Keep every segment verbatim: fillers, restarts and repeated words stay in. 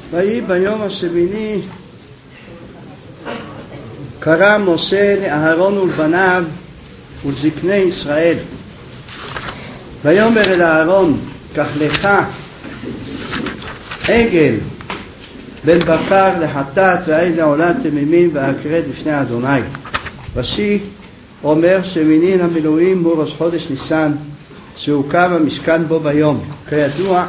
ויהי ביום השמיני קרא משה לאהרון ולבניו ולזקני ישראל, ויאמר אל אהרון, קח לך עגל בן בקר לחטאת ועד לעולה תמימים והקרב לפני אדוני. רש"י אומר שמינין המילואים הוא ראש חודש ניסן, שהוקם המשכן בו ביום. כידוע,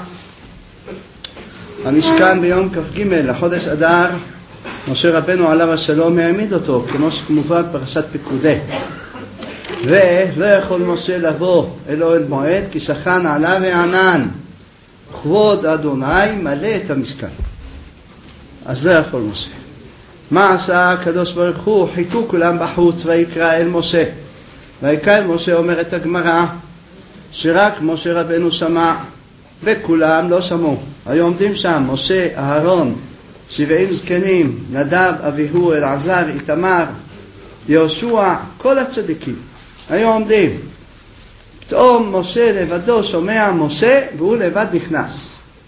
המשכן ביום כ"ג לחודש אדר משה רבנו עליו השלום העמיד אותו, כמו שכמובן פרשת פקודי. ולא יכול משה לבוא אל אוהל מועד, כי שכן עלה וענן כבוד אדוני מלא את המשכן. אז לא יכול משה. מה עשה הקדוש ברוך הוא? חיכו כולם בחוץ ויקרא אל משה. ויקרא אל משה, אומרת הגמרא, שרק משה רבנו שמע וכולם לא שמעו. היו עומדים שם משה, אהרון, שבעים זקנים, נדב, אביהו, אלעזר, איתמר, יהושע, כל הצדיקים היו עומדים. פתאום משה לבדו שומע משה והוא לבד נכנס,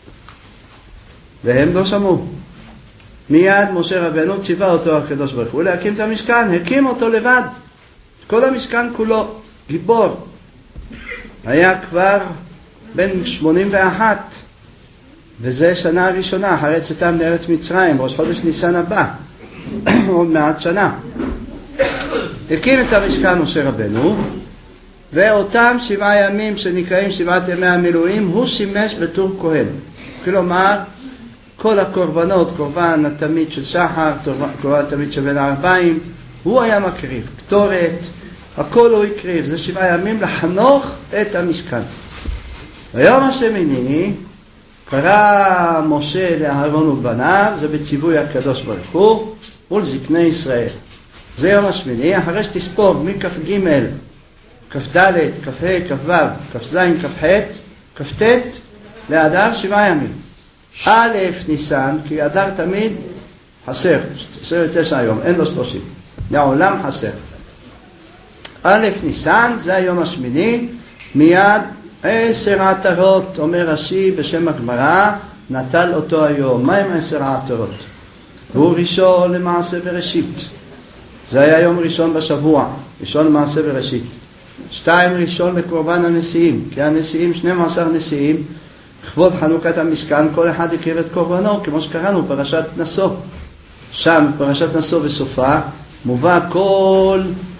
והם לא שמעו. מיד משה רבנו ציווה אותו הקדוש ברוך הוא להקים את המשכן, הקים אותו לבד, כל המשכן כולו, גיבור. היה כבר בן שמונים ואחת, וזה שנה הראשונה אחרי צאתם לארץ מצרים, ראש חודש ניסן הבא, עוד מעט שנה. הקים את המשכן משה רבנו, ואותם שבעה ימים שנקראים שבעת ימי המילואים הוא שימש בתור כהן. כלומר, כל הקורבנות, קורבן התמיד של שחר, קורבן התמיד של בין הארבעים, הוא היה מקריב, קטורת, הכל הוא הקריב. זה שבעה ימים לחנוך את המשכן. ביום השמיני קרא משה לאהרון ובניו, זה בציווי הקדוש ברוך הוא, ולזקני ישראל. זה יום השמיני, אחרי שתספור מכ"ג, כ"ד, כ"ה, כ"ו, כ"ז, כ"ח, כ"ט, לאדר שבעה ימים. א' ניסן, כי אדר תמיד חסר, עשרים ותשע היום, אין לו שלושים, לעולם חסר. א' ניסן, זה היום השמיני, מיד עשר העטרות, אומר רש"י בשם הגמרא, נטל אותו היום. מה עם עשר העטרות? הוא ראשון למעשה בראשית, זה היה יום ראשון בשבוע, ראשון למעשה בראשית. שתיים, ראשון לקורבן הנשיאים, כי הנשיאים, שנים עשר נשיאים, לכבוד חנוכת המשכן, כל אחד הקריב את קורבנו, כמו שקראנו פרשת נשוא. שם פרשת נשוא בסופה מובא כל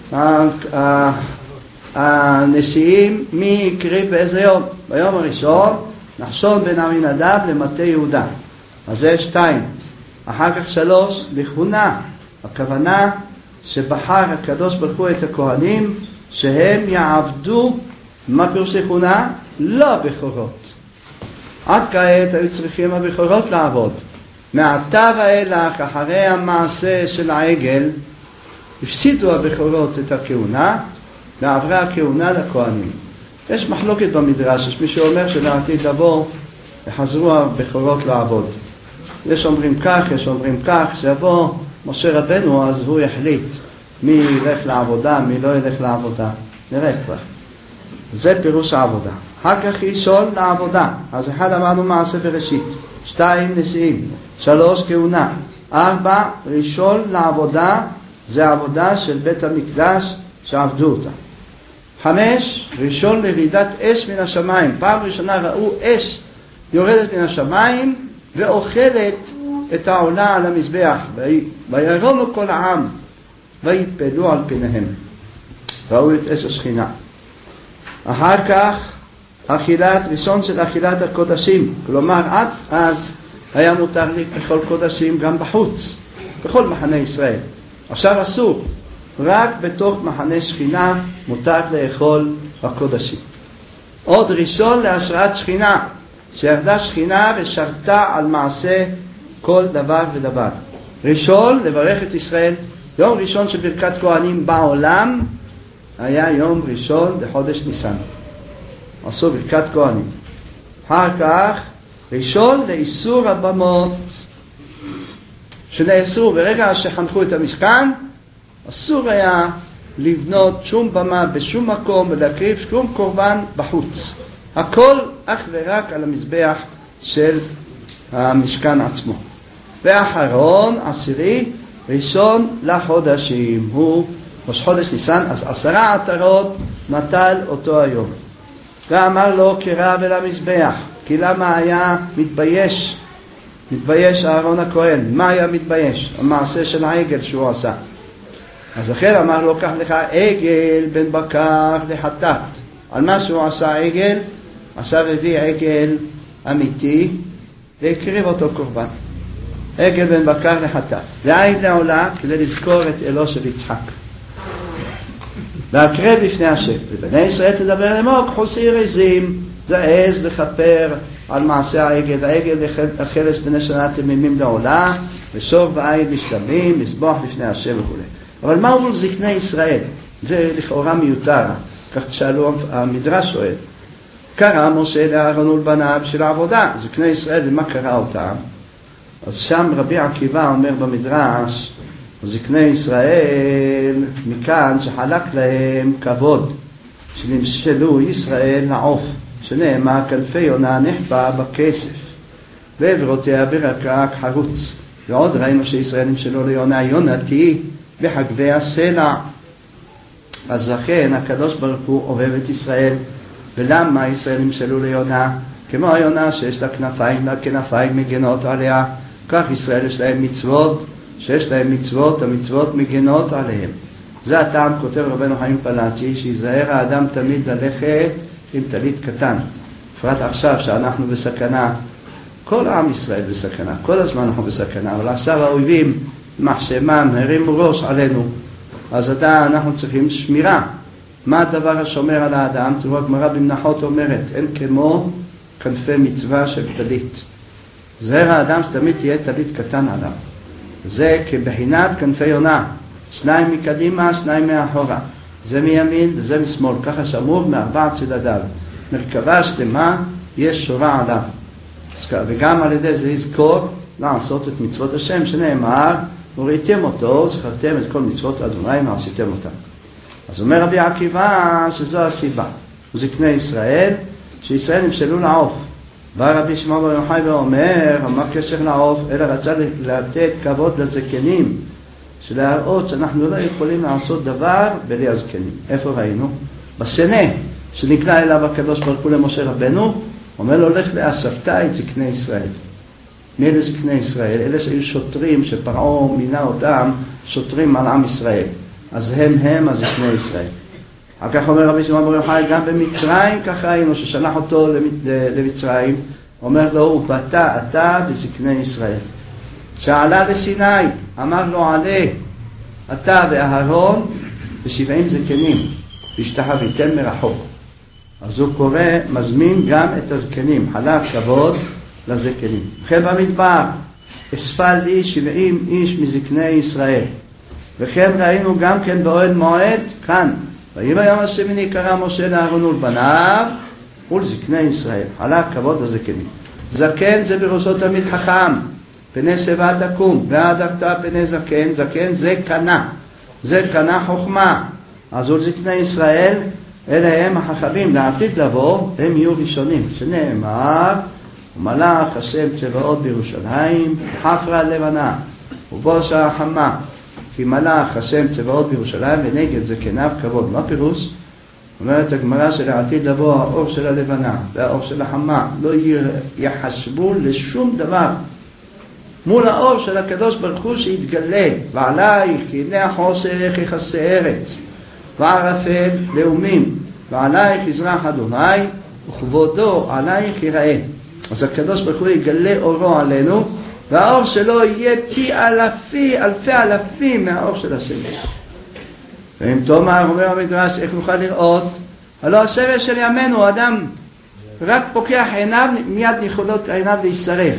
הנשיאים מי הקריב באיזה יום. ביום הראשון נחשון בן עמינדב למטה יהודה, אז זה שתיים. אחר כך שלוש, לכהונה, הכוונה שבחר הקדוש ברוך הוא את הכהנים שהם יעבדו. מה פירוש לכהונה? לא בכורות. עד כעת היו צריכים הבכורות לעבוד. מעתה ואילך, אחרי המעשה של העגל, הפסידו הבכורות את הכהונה, ועברה הכהונה לכהנים. יש מחלוקת במדרש, יש מי שאומר שלעתיד לבוא יחזרו הבכורות לעבוד. יש אומרים כך, יש אומרים כך, שיבוא משה רבנו אז הוא יחליט מי ילך לעבודה, מי לא ילך לעבודה. נראה כבר. זה פירוש העבודה. אחר כך ראשון לעבודה. אז אחד אמרנו מעשה בראשית, שתיים נשיאים, שלוש כהונה, ארבע ראשון לעבודה, זה העבודה של בית המקדש שעבדו אותה. חמש, ראשון לירידת אש מן השמיים. פעם ראשונה ראו אש יורדת מן השמיים ואוכלת את העולה על המזבח. ויראו כל העם ויפלו על פניהם, ראו את אש השכינה. אחר כך אכילת, ראשון של אכילת הקודשים, כלומר עד אז היה מותר לאכול קודשים גם בחוץ, בכל מחנה ישראל. עכשיו אסור, רק בתוך מחנה שכינה מותר לאכול הקודשים. עוד ראשון להשראת שכינה, שירדה שכינה ושרתה על מעשה כל דבר ודבר. ראשון לברך את ישראל, יום ראשון של ברכת כהנים בעולם היה יום ראשון לחודש ניסן, עשו ברכת כהנים. אחר כך ראשון לאיסור הבמות, שנאסרו ברגע שחנכו את המשכן, אסור היה לבנות שום במה בשום מקום ולהקריב שום קורבן בחוץ. הכל אך ורק על המזבח של המשכן עצמו. ואחרון, עשירי, ראשון לחודשים, הוא ראש חודש ניסן, אז עשרה עטרות נטל אותו היום. ואמר לו קרב אל המזבח, כי למה היה מתבייש, מתבייש אהרון הכהן, מה היה מתבייש? המעשה של העגל שהוא עשה. אז לכן אמר לו, קח לך עגל בן בקר לחטאת. על מה שהוא עשה עגל, עכשיו הביא עגל אמיתי, והקריב אותו קורבן. עגל בן בקר לחטאת. ועין לעולה כדי לזכור את אלו של יצחק. והקרב לפני השם. ובני ישראל תדבר לאמור, קחו שעיר עזים, זעז לכפר על מעשה העגל. והעגל החלס בני שנה תמימים לעולה, ושור ועין לשלמים, מזבוח לפני השם וכו'. אבל מה הוא זקני ישראל? זה לכאורה מיותר. כך שאלו המדרש שואל. קרא משה לאהרון ולבניו של העבודה. זקני ישראל, ומה קרא אותם? אז שם רבי עקיבא אומר במדרש, זקני ישראל, מכאן שחלק להם כבוד, שנמשלו ישראל לעוף, שנאמר כנפי יונה נחבא בכסף, ועברותיה ברקרק חרוץ. ועוד ראינו שישראל נמשלו ליונה יונתי בחגבי הסלע. אז לכן הקדוש ברוך הוא אוהב את ישראל. ולמה ישראל נמשלו ליונה? כמו היונה שיש לה כנפיים, הכנפיים מגנות עליה, כך ישראל יש להם מצוות, שיש להם מצוות, המצוות מגנות עליהם. זה הטעם, כותב רבנו חיים פלאצ'י, שיזהר האדם תמיד ללכת עם טלית קטן. בפרט עכשיו שאנחנו בסכנה, כל עם ישראל בסכנה, כל הזמן אנחנו בסכנה, אבל עכשיו האויבים מחשמם, הרימו ראש עלינו, אז עתה אנחנו צריכים שמירה. מה הדבר השומר על האדם? תראו, הגמרא במנחות אומרת, אין כמו כנפי מצווה של טלית. זהר האדם שתמיד תהיה טלית קטן עליו. זה כבחינת כנפי יונה, שניים מקדימה, שניים מאחורה. זה מימין וזה משמאל, ככה שמור מארבעת צדדיו. מרכבה שלמה יש שורה עליו. וגם על ידי זה יזכור לעשות את מצוות השם, שנאמר, וראיתם אותו, זכרתם את כל מצוות אדוני ועשיתם אותם. אז אומר רבי עקיבא שזו הסיבה. זקני ישראל, שישראל נמשלו לעוף. בא רבי שמעון בר יוחאי ואומר, מה קשר לעוף? אלא רצה לתת כבוד לזקנים, שלהראות שאנחנו לא יכולים לעשות דבר בלי הזקנים. איפה ראינו? בסנה, שנקרא אליו הקדוש ברוך הוא למשה רבנו, אומר לו, לך לאספתה את זקני ישראל. מי אלה זקני ישראל? אלה שהיו שוטרים שפרעה מינה אותם, שוטרים על עם ישראל. אז הם הם הזקני ישראל. אחר כך אומר רבי שמעון בר יוחאי, גם במצרים כך ראינו ששלח אותו למצרים, אומר לו, ובאת אתה וזקני ישראל. שעלה לסיני, אמר לו, עלה אתה ואהרון ושבעים זקנים, והשתחוויתם מרחוק. אז הוא קורא, מזמין גם את הזקנים, חלק כבוד לזקנים. וכן במדבר, אספה לי שבעים איש מזקני ישראל. וכן ראינו גם כן באוהל מועד, כאן, ויהי ביום השמיני קרא משה לאהרון ולבניו ולזקני ישראל. חלק כבוד לזקנים. זקן זה בראשו תמיד חכם, פני שיבה תקום, והדרת פני זקן, זקן זה קנה, זה קנה חוכמה. אז ולזקני ישראל, אלה הם החכמים לעתיד לבוא, הם יהיו ראשונים, שנאמר, ומלאך השם צבאות בירושלים, חפרה לבנה, ובושה חמה, כי מלאך השם צבאות בירושלים, ונגד זקניו כבוד. מה פירוש? אומרת הגמרא שלעתיד לבוא האור של הלבנה והאור של החמה לא יחשבו לשום דבר מול האור של הקדוש ברוך הוא שיתגלה. ועלייך כי הנה החושך יכסה ארץ וערפל לאומים, ועלייך יזרח אדוני וכבודו עלייך יראה. אז הקדוש ברוך הוא יגלה אורו עלינו, והאור שלו יהיה פי אלפי, אלפי אלפים מהאור של השמש. ואם תאמר, אומר המדרש, איך נוכל לראות? הלא השמש של ימינו, אדם רק פוקח עיניו, מיד יכולות עיניו להישרף.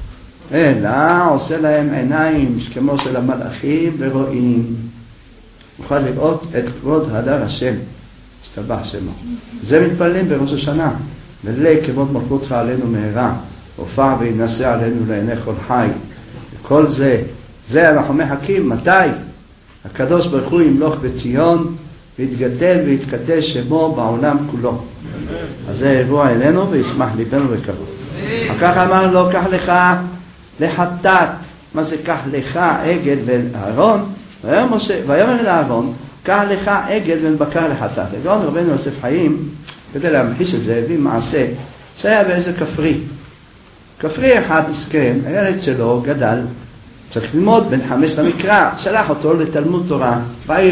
אלא עושה להם עיניים כמו של המלאכים ורואים. נוכל לראות את כבוד הדר השם, השתבח שמו. זה מתפללים בראש השנה. ולי כבוד מלכותך עלינו מהרה, הופע וינשא עלינו לעיני כל חי. וכל זה, זה אנחנו מחכים. מתי? הקדוש ברוך הוא ימלוך בציון, ויתגדל ויתקדש שמו בעולם כולו. אז זה אירוע אלינו וישמח ליבנו וכבוד. אחר כך אמר לו, קח לך לחטאת מה זה קח לך עגל ואהרון? ויאמר אל אהרון, קח לך עגל ובקר לחטאת. הגאון רבנו יוסף חיים, כדי להמחיש את זה, הביא מעשה שהיה באיזה כפרי. כפרי אחד מסכן, הילד שלו גדל, צריך ללמוד בין חמש למקרא, שלח אותו לתלמוד תורה בעיר.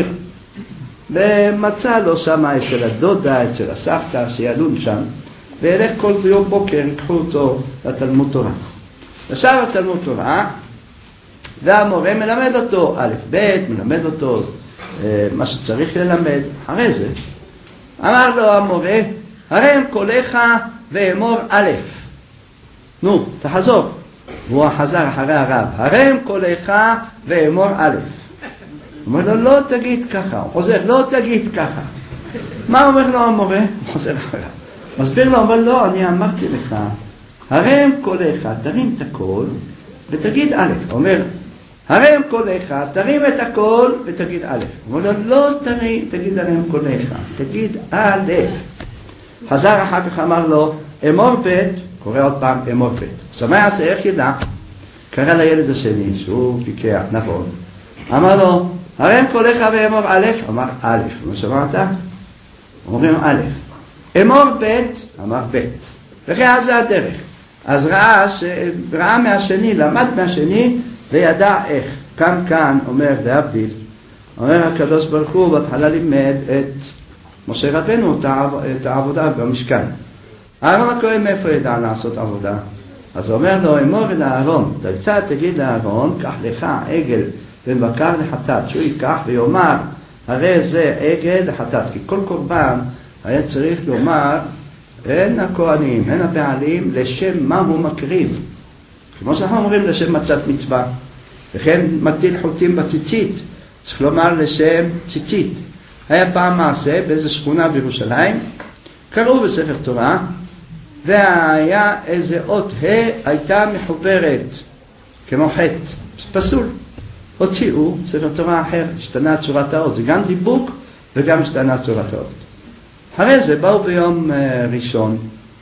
ומצא לו שם אצל הדודה, אצל הסבתא, שילון שם, וילך כל ביום בוקר, יקחו אותו לתלמוד תורה. ישב לתלמוד תורה, והמורה מלמד אותו, א' ב', מלמד אותו מה שצריך ללמד. אחרי זה, אמר לו המורה, הרם קולך ואמור א'. נו, תחזור. והוא חזר אחרי הרב, הרם קולך ואמור א'. הוא אומר לו, לא תגיד ככה. הוא חוזר, לא תגיד ככה. מה אומר לו המורה? הוא חוזר אחריו. מסביר לו, אבל לא, אני אמרתי לך, הרם קולך, תרים את הקול ותגיד א'. הוא אומר, הרם קולך, תרים את הקול ותגיד א'. הוא אומר לו, לא תרים, תגיד הרם קולך, תגיד א'. חזר אחר כך אמר לו, אמור ב', קורא עוד פעם, אמור ב'. עכשיו מה יעשה, איך ידע? קרא לילד השני, שהוא פיקח, נכון. אמר לו, הרם קולך ואמור א', אמר א'. מה שמעת? אומרים א'. אמור ב', אמר ב'. וכי אז זה הדרך. אז ראה, ש... ראה מהשני, למד מהשני, וידע איך. כאן כאן, אומר להבדיל, אומר הקדוש ברוך הוא, בהתחלה לימד את משה רבנו, את העבודה במשכן. אהרון הכהן מאיפה ידע לעשות עבודה? אז הוא אומר לו, אמור אל אהרון, אתה תגיד לאהרון, קח לך עגל ובקר לחטאת, שהוא ייקח ויאמר, הרי זה עגל לחטאת, כי כל קורבן היה צריך לומר, הן הכהנים, הן הבעלים, לשם מה הוא מקריב. כמו שאנחנו אומרים, לשם מצת מצווה. וכן מטיל חוטים בציצית, צריך לומר לשם ציצית. היה פעם מעשה באיזו שכונה בירושלים, קראו בספר תורה, והיה איזה אות ה' הייתה מחוברת, כמו חטא, פסול. הוציאו ספר תורה אחר, השתנה צורת האות, זה גם דיבוק וגם השתנה צורת האות. אחרי זה באו ביום ראשון,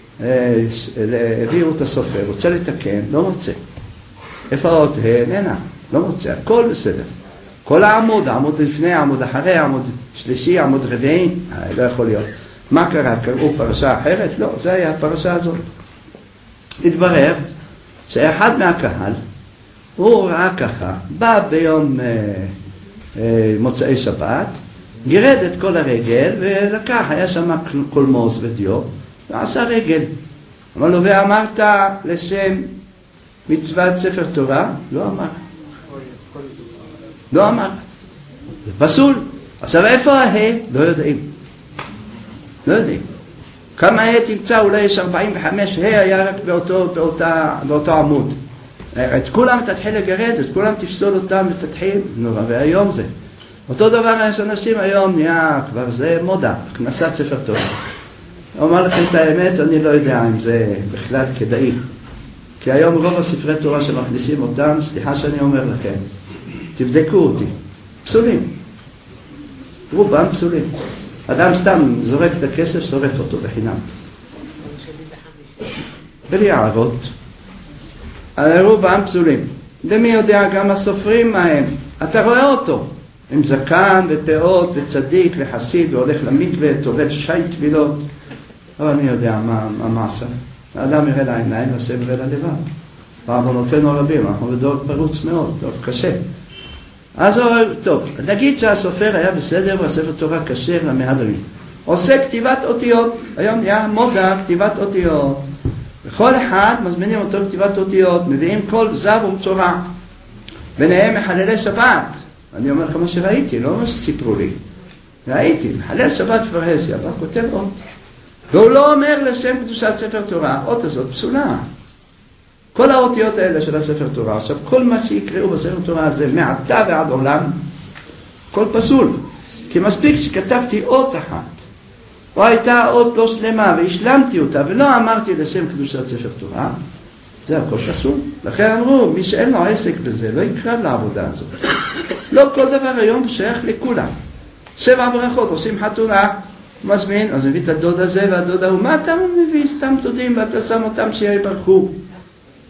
הביאו את הסופר, רוצה לתקן, לא מוצא. איפה האות ה'? איננה, לא מוצא, הכל בסדר. כל העמוד, העמוד לפני, העמוד אחרי, העמוד שלישי, העמוד רביעי, לא יכול להיות. מה קרה? קראו פרשה אחרת? לא, זה היה הפרשה הזאת. התברר שאחד מהקהל, הוא ראה ככה, בא ביום אה, אה, מוצאי שבת, גירד את כל הרגל ולקח, היה שם קולמוס ודיו, ועשה רגל. אמר לו, ואמרת לשם מצוות ספר תורה? לא אמר. לא אמר. זה פסול. עכשיו איפה ההא? לא יודעים. לא יודעים. כמה ה' תמצא, אולי יש ארבעים וחמש, ה' היה רק באותו, באותה, באותו עמוד. את כולם תתחיל לגרד, את כולם תפסול אותם ותתחיל, נורא, והיום זה. אותו דבר יש אנשים היום, נהיה כבר זה מודה, הכנסת ספר תורה. אומר לכם את האמת, אני לא יודע אם זה בכלל כדאי. כי היום רוב הספרי תורה שמכניסים אותם, סליחה שאני אומר לכם, תבדקו אותי, פסולים. רובם פסולים. אדם סתם זורק את הכסף, שורף אותו בחינם. בלי הערות. רובם פסולים. ומי יודע גם הסופרים מה הם. אתה רואה אותו. עם זקן ופאות וצדיק וחסיד, והולך למקווה, טובל שייט טבילות. אבל אני יודע מה, מה מעשה. האדם יראה לעיניים, השם יראה ללבב. בעוונותינו רבים, אנחנו בדור פרוץ מאוד, דור קשה. אז טוב, נגיד שהסופר היה בסדר והספר תורה כשר למהדרין. עושה כתיבת אותיות, היום נהיה מודה כתיבת אותיות. וכל אחד מזמינים אותו כתיבת אותיות, מביאים כל זב ומצורע. ביניהם מחללי שבת. אני אומר לך מה שראיתי, לא מה שסיפרו לי. ראיתי, מחלל שבת פרהסיה, אבל כותב אות. והוא לא אומר לשם קדושת ספר תורה, אות הזאת פסולה. כל האותיות האלה של הספר תורה, עכשיו כל מה שיקראו בספר תורה הזה מעתה ועד עולם, כל פסול. כי מספיק שכתבתי אות אחת, או הייתה אות לא שלמה והשלמתי אותה, ולא אמרתי לשם קדושת ספר תורה, זה הכל פסול. לכן אמרו, מי שאין לו עסק בזה, לא יקרב לעבודה הזאת. לא כל דבר היום שייך לכולם. שבע ברכות, עושים חתונה, מזמין, אז מביא את הדוד הזה והדוד ההוא, מה אתה מביא? סתם דודים ואתה שם אותם שיברכו.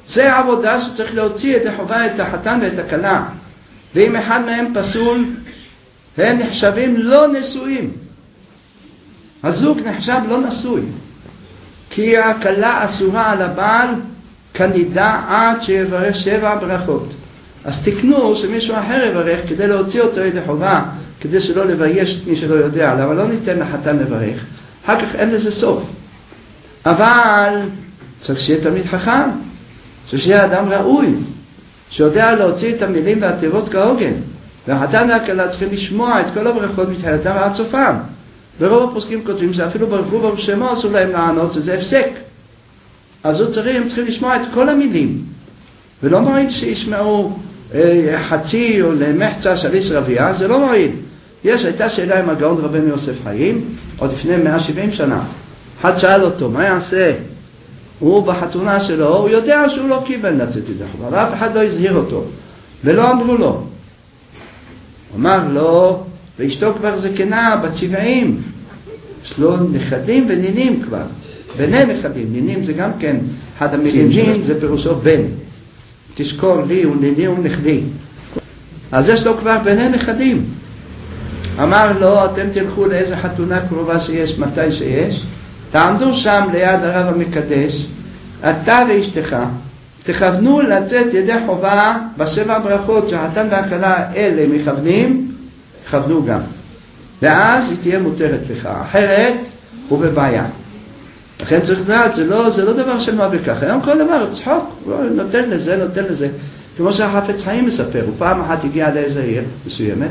זה העבודה שצריך להוציא את החובה, את החתן ואת הכלה. ואם אחד מהם פסול, הם נחשבים לא נשואים. הזוג נחשב לא נשוי. כי הכלה אסורה על הבעל כנידה עד שיברך שבע ברכות. אז תקנו שמישהו אחר יברך כדי להוציא אותו ידי חובה, כדי שלא לבייש את מי שלא יודע. למה לא ניתן לחתן לברך? אחר כך אין לזה סוף. אבל צריך שיהיה תמיד חכם, שיהיה אדם ראוי, שיודע להוציא את המילים והתיבות כהוגן. והחתן והכלה צריכים לשמוע את כל הברכות מתחילתם ועד סופם. ברוב הפוסקים כותבים שאפילו ברכו ברוך שמו אסור להם לענות, שזה הפסק. אז הוא צריך, הם צריכים לשמוע את כל המילים. ולא מועיל שישמעו אה, חצי או למחצה של איש רבייה, זה לא מועיל. יש, הייתה שאלה עם הגאון רבנו יוסף חיים, עוד לפני מאה ושבעים שנה. אחד שאל אותו, מה יעשה? הוא בחתונה שלו, הוא יודע שהוא לא קיבל לצאת ידי חובה, ואף אחד לא הזהיר אותו. ולא אמרו לו. הוא אמר לו, ואשתו כבר זקנה, בת שבעים. יש לו נכדים ונינים כבר. בני נכדים, נינים זה גם כן, אחד המילים נין זה פירושו בן. תשקור לי וניני ונכדי. אז יש לו כבר בני נכדים. אמר לו, אתם תלכו לאיזה חתונה קרובה שיש, מתי שיש, תעמדו שם ליד הרב המקדש, אתה ואשתך, תכוונו לצאת ידי חובה בשבע ברכות שהחתן והכלה אלה מכוונים, תכוונו גם. ואז היא תהיה מותרת לך, אחרת הוא בבעיה. לכן צריך לדעת, זה לא, זה לא דבר של מה בכך, היום כל דבר צחוק, נותן לזה, נותן לזה. כמו שהחפץ חיים מספר, הוא פעם אחת הגיע לאיזה עיר מסוימת,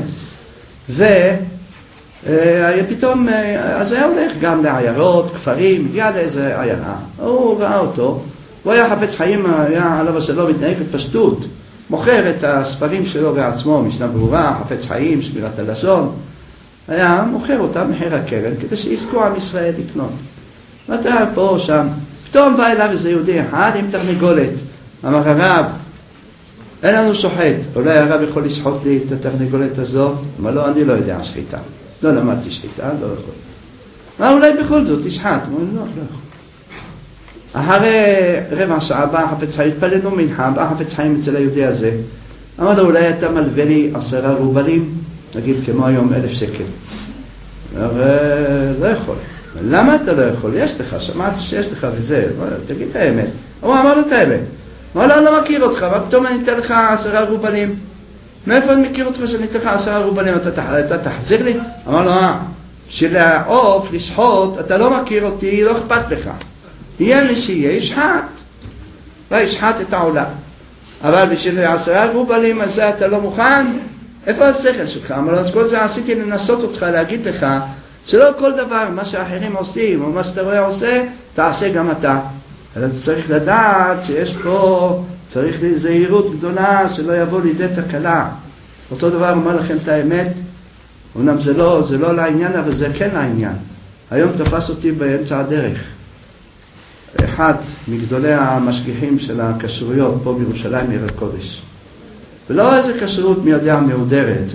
ופתאום, אז היה הולך גם לעיירות, כפרים, הגיע לאיזה עיירה, הוא ראה אותו, הוא היה חפץ חיים, היה עליו השלום, התנהג בפשטות, מוכר את הספרים שלו בעצמו, משנה ברורה, חפץ חיים, שמירת הלשון, היה מוכר אותם מחיר הקרן, כדי שיזכו עם ישראל לקנות. ואתה פה שם, פתאום בא אליו איזה יהודי אחד עם תרנגולת, אמר הרב, אין לנו שוחט, אולי הרב יכול לשחוט לי את התרנגולת הזאת? אמר לו, אני לא יודע שחיטה, לא למדתי שחיטה, לא יכול. מה אולי בכל זאת תשחט? אמר לו, לא, לא יכול. אחרי רבע שעה בא חפץ חיים, התפללנו מנחה, בא חפץ חיים אצל היהודי הזה, אמר לו, אולי אתה מלווה לי עשרה רובלים, נגיד כמו היום אלף שקל. אמר, לא יכול. למה אתה לא יכול? יש לך, שמעתי שיש לך וזה, תגיד את האמת. הוא אמר לו את האמת. אמר לו, אני לא מכיר אותך, אבל פתאום אני אתן לך עשרה רובלים. מאיפה אני מכיר אותך שאני אתן לך עשרה רובלים? אתה, אתה תחזיר לי? אמר לו, אה, שלעוף, לשחוט, אתה לא מכיר אותי, לא אכפת לך. יהיה מי שיהיה, ישחט. וישחט את העולם. אבל בשביל עשרה רובלים הזה אתה לא מוכן? איפה השכל שלך? אמר לו, כל זה עשיתי לנסות אותך, להגיד לך, שלא כל דבר, מה שאחרים עושים, או מה שאתה רואה עושה, תעשה גם אתה. אבל אתה צריך לדעת שיש פה, צריך זהירות גדולה, שלא יבוא לידי תקלה. אותו דבר אומר לכם את האמת, אומנם זה לא, זה לא לעניין, אבל זה כן לעניין. היום תפס אותי באמצע הדרך. אחד מגדולי המשגיחים של הכשרויות פה בירושלים, עיר הקודש. ולא איזה כשרות מי יודע מהודרת.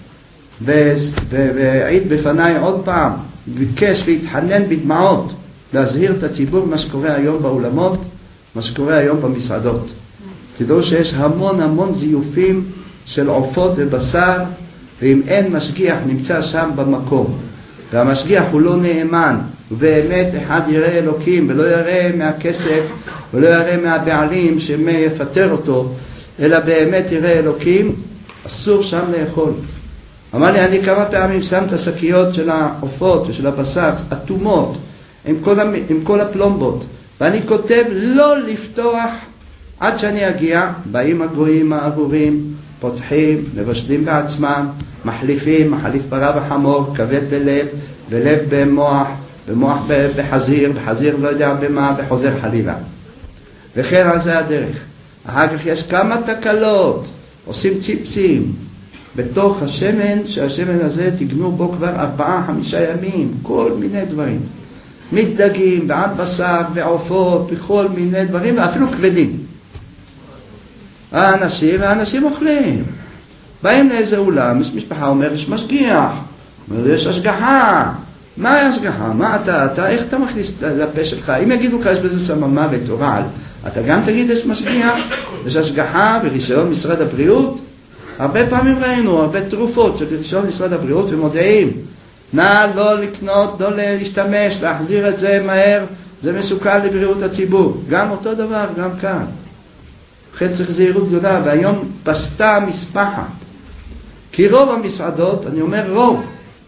והעיד בפניי עוד פעם, ביקש והתחנן בדמעות להזהיר את הציבור מה שקורה היום באולמות, מה שקורה היום במסעדות. תדעו שיש המון המון זיופים של עופות ובשר, ואם אין משגיח נמצא שם במקום, והמשגיח הוא לא נאמן, ובאמת אחד יראה אלוקים ולא יראה מהכסף ולא יראה מהבעלים שמפטר אותו, אלא באמת יראה אלוקים, אסור שם לאכול. אמר לי, אני כמה פעמים שם את השקיות של העופות ושל הבשר, אטומות, עם כל, המ... עם כל הפלומבות, ואני כותב לא לפתוח עד שאני אגיע. באים הגויים הארורים, פותחים, מבשלים בעצמם, מחליפים, מחליף פרה וחמור, כבד בלב, ולב במוח, במוח בחזיר, בחזיר לא יודע במה, וחוזר חלילה. וכן על זה הדרך. אחר כך יש כמה תקלות, עושים צ'יפסים, בתוך השמן, שהשמן הזה תגנו בו כבר ארבעה, חמישה ימים, כל מיני דברים. מדגים, ועד בשר, ועופות, בכל מיני דברים, ואפילו כבדים. האנשים, האנשים אוכלים. באים לאיזה אולם, יש משפחה אומר, יש משגיח, אומר, יש השגחה. מה השגחה? מה אתה, אתה, איך אתה מכניס לפה שלך? אם יגידו לך, יש בזה סממה ותורל, אתה גם תגיד יש משגיח, יש השגחה ברישיון משרד הבריאות. הרבה פעמים ראינו, הרבה תרופות של רישיון משרד הבריאות ומודיעים, נא לא לקנות, לא להשתמש, להחזיר את זה מהר, זה מסוכן לבריאות הציבור. גם אותו דבר, גם כאן. לכן צריך זהירות גדולה, והיום פסתה מספחת. כי רוב המסעדות, אני אומר רוב,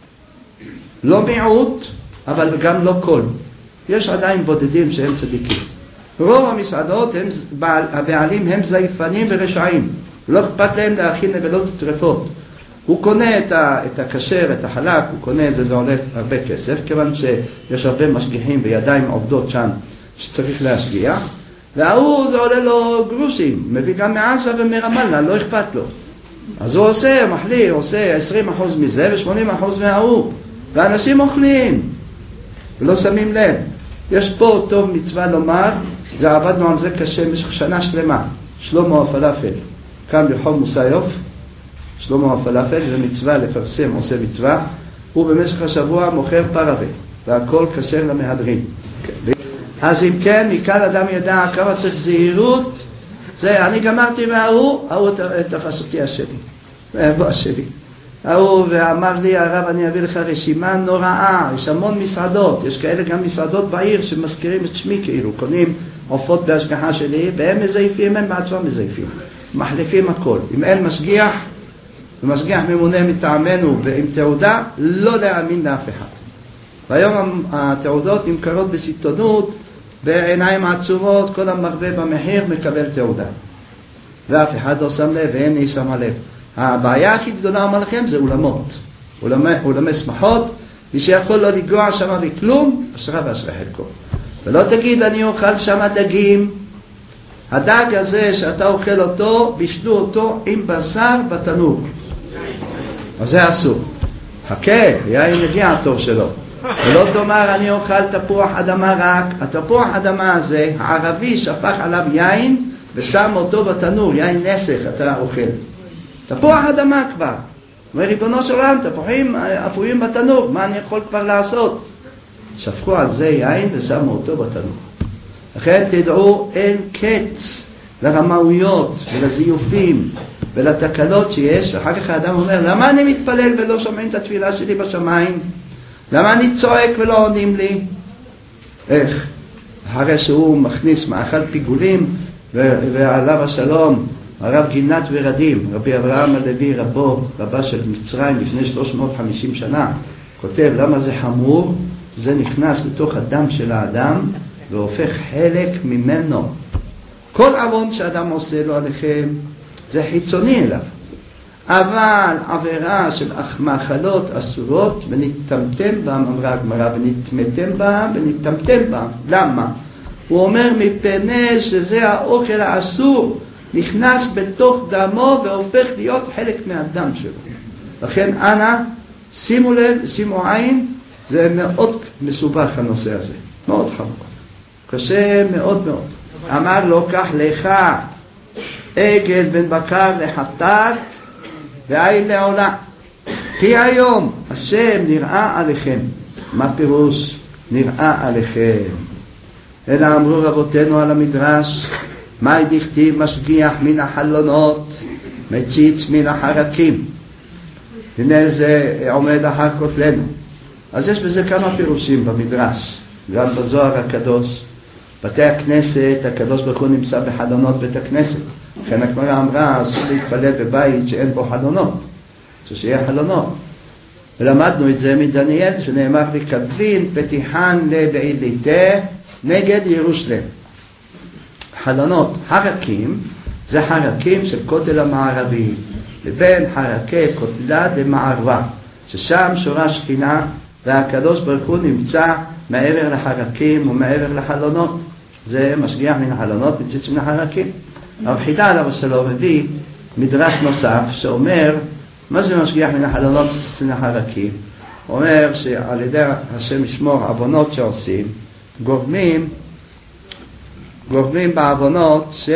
לא מיעוט, אבל גם לא כל. יש עדיין בודדים שהם צדיקים. רוב המסעדות, הם, הבעלים הם זייפנים ורשעים. לא אכפת להם להכין נבלות וטרפות. הוא קונה את, ה, את הכשר, את החלק, הוא קונה את זה, זה עולה הרבה כסף, כיוון שיש הרבה משגיחים בידיים עובדות שם שצריך להשגיח, והוא זה עולה לו גרושים, מביא גם מעזה ומרמאללה, לא אכפת לו. אז הוא עושה, מחליא, עושה עשרים אחוז מזה ו-שמונים אחוז מההוא, ואנשים אוכלים, ולא שמים לב. יש פה טוב מצווה לומר, זה עבדנו על זה קשה במשך שנה שלמה, שלמה הפלאפל, כאן ברחוב מוסיוף, שלמה הפלאפל, זה מצווה לפרסם, עושה מצווה, הוא במשך השבוע מוכר פרווה, והכל כשר למהדרין. אז אם כן, מכאן אדם ידע כמה צריך זהירות, זה, אני גמרתי מההוא, ההוא תפס אותי השני, בוא השני. ההוא ואמר לי, הרב, אני אביא לך רשימה נוראה, יש המון מסעדות, יש כאלה גם מסעדות בעיר שמזכירים את שמי כאילו, קונים עופות בהשגחה שלי, והם מזייפים, הם בעצמם מזייפים, מחליפים הכל. אם אין משגיח, ומשגיח ממונה מטעמנו עם תעודה, לא להאמין לאף אחד. והיום התעודות נמכרות בסיטונות, בעיניים עצומות, כל המרבה במחיר מקבל תעודה. ואף אחד לא שם לב, ואין לי שמה לב. הבעיה הכי גדולה אמר לכם זה אולמות. אולמי, אולמי שמחות, מי שיכול לא לגוע שם בכלום, אשרה ואשרה חלקו. ולא תגיד אני אוכל שם דגים. הדג הזה שאתה אוכל אותו, בישלו אותו עם בשר בתנור. אז זה אסור. חכה, יין יגיע התור שלו. ולא תאמר אני אוכל תפוח אדמה רק. התפוח אדמה הזה, הערבי שפך עליו יין ושם אותו בתנור, יין נסך אתה אוכל. תפוח אדמה כבר. וריבונו של עולם, תפוחים אפויים בתנור, מה אני יכול כבר לעשות? שפכו על זה יין ושמו אותו בתנור. לכן תדעו, אין קץ לרמאויות ולזיופים ולתקלות שיש, ואחר כך האדם אומר, למה אני מתפלל ולא שומעים את התפילה שלי בשמיים? למה אני צועק ולא עונים לי? איך? אחרי שהוא מכניס מאכל פיגולים, ועליו השלום, הרב גינת ורדים, רבי אברהם הלוי רבו, רבה של מצרים לפני שלוש מאות וחמישים שנה, כותב למה זה חמור, זה נכנס בתוך הדם של האדם, והופך חלק ממנו. כל עוון שאדם עושה לו עליכם, זה חיצוני אליו. אבל עבירה של מאכלות אסורות, ונתמתם בם, אמרה הגמרא, ונתמתם בם, ונתמתם בם. למה? הוא אומר מפני שזה האוכל האסור, נכנס בתוך דמו והופך להיות חלק מהדם שלו. לכן אנא, שימו לב, שימו עין, זה מאוד מסובך הנושא הזה. מאוד חמור. קשה מאוד מאוד. אמר לו, קח לך עגל בן בקר לחטאת ועין לעולה. כי היום השם נראה עליכם. מה פירוש נראה עליכם? אלא אמרו רבותינו על המדרש, מה דכתיב משגיח מן החלונות, מציץ מן החרקים. הנה זה עומד אחר כותלנו. אז יש בזה כמה פירושים במדרש, גם בזוהר הקדוש. בתי הכנסת, הקדוש ברוך הוא נמצא בחלונות בית הכנסת. לכן הגמרא אמרה, אסור להתפלל בבית שאין בו חלונות. אסור שיהיה חלונות. ולמדנו את זה מדניאל, שנאמר לקבלין פתיחן לבעיליתה נגד ירושלם. חלונות, חרקים, זה חרקים של כותל המערבי, לבין חרקי כותלה דמערבה, ששם שורה שכינה, והקדוש ברוך הוא נמצא מעבר לחרקים ומעבר לחלונות. זה משגיח מן החלונות, מציץ מן החרקים. הרב חידה עליו השלום מביא מדרש נוסף שאומר, מה זה משגיח מן החלונות מציץ מן החרקים? הוא אומר שעל ידי השם ישמור עוונות שעושים, גורמים, גורמים בעוונות ש...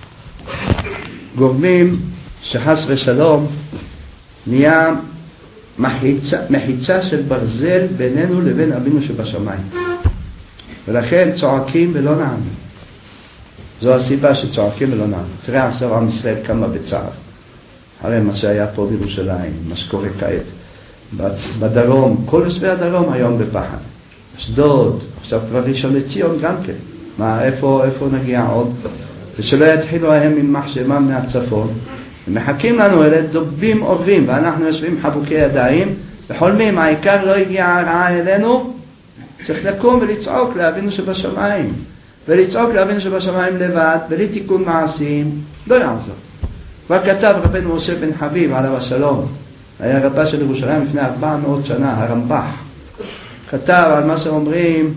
גורמים שחס ושלום נהיה מחיצה, מחיצה של ברזל בינינו לבין אבינו שבשמיים. ולכן צועקים ולא נענים. זו הסיבה שצועקים ולא נענים. תראה עכשיו עם ישראל כמה בצער. הרי מה שהיה פה בירושלים, מה שקורה כעת. בדרום, כל יושבי הדרום היום בפחד. אשדוד, עכשיו כבר ראשון לציון גם כן. מה, איפה, איפה נגיע עוד? ושלא יתחילו הם עם מחשבם מהצפון. הם מחכים לנו, אלה דובים עורבים, ואנחנו יושבים חבוקי ידיים, וחולמים, העיקר לא הגיע הרעה אלינו, צריך לקום ולצעוק לאבינו שבשמיים. ולצעוק לאבינו שבשמיים לבד, בלי תיקון מעשים, לא יעזור. כבר כתב רבנו משה בן חביב עליו השלום, היה רבה של ירושלים לפני ארבע מאות שנה, הרמב"ח. כתב על מה שאומרים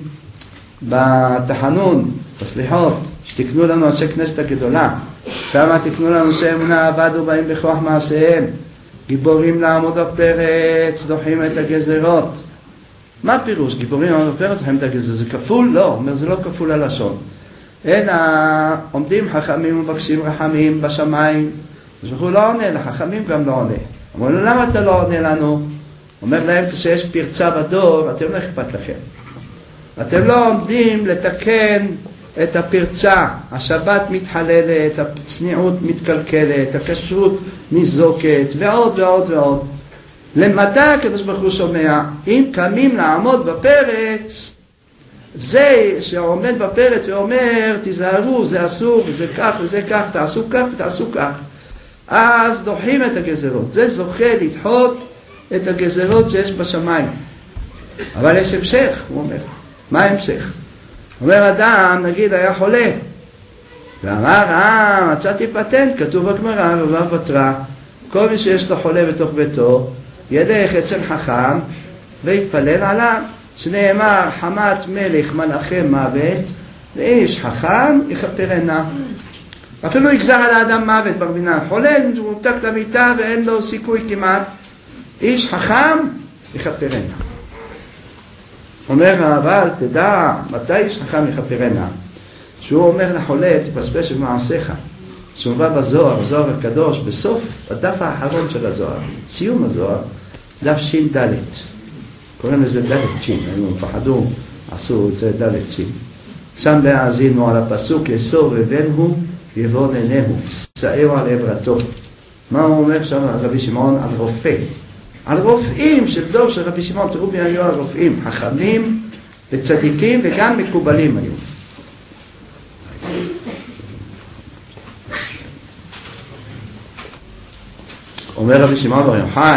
בתחנון, בסליחות, שתקנו לנו אנשי כנסת הגדולה, שם תקנו לנו שאמונה עבדו באים בכוח מעשיהם, גיבורים לעמוד בפרץ, דוחים את הגזרות. מה פירוש? גיבורים לעמוד בפרץ, דוחים את הגזרות. זה כפול? לא, אומר זה לא כפול הלשון. אלא עומדים חכמים ומבקשים רחמים בשמיים, אז הוא לא עונה, לחכמים גם לא עונה. אומרים לו, למה אתה לא עונה לנו? אומר להם, כשיש פרצה בדור, אתם לא אכפת לכם. אתם לא עומדים לתקן את הפרצה, השבת מתחללת, הצניעות מתקלקלת, הכשרות ניזוקת, ועוד ועוד ועוד. למתי הקדוש ברוך הוא שומע? אם קמים לעמוד בפרץ, זה שעומד בפרץ ואומר, תיזהרו, זה אסור, וזה כך וזה כך, תעשו כך ותעשו כך. אז דוחים את הגזרות. זה זוכה לדחות את הגזרות שיש בשמיים. אבל יש המשך, הוא אומר. מה ההמשך? אומר אדם, נגיד, היה חולה. ואמר, אה, מצאתי פטנט, כתוב בגמרא, ובא בתרא, כל מי שיש לו חולה בתוך ביתו, ילך אצל חכם, ויתפלל עליו. שנאמר, חמת מלך מלאכי מוות, ואיש חכם יכפרנה. אפילו יגזר על האדם מוות ברבינה. חולה, הוא מותק למיטה ואין לו סיכוי כמעט. איש חכם יכפרנה. אומר, אבל תדע, מתי איש חכם יכפרנה? שהוא אומר לחולה, תפספס במעשיך. שהוא בא בזוהר, בזוהר הקדוש, בסוף הדף האחרון של הזוהר, סיום הזוהר, דף שין דלת. קוראים לזה דלת צ'ין, היינו פחדו, עשו את זה דלת צ'ין. שם להאזינו על הפסוק, יסור ובנו יבון עיניהו, ישאהו על עברתו. מה הוא אומר שם רבי שמעון? על רופא. על רופאים של דור של רבי שמעון, תראו מי היו הרופאים, חכמים וצדיקים וגם מקובלים היו. אומר רבי שמעון בר יוחאי,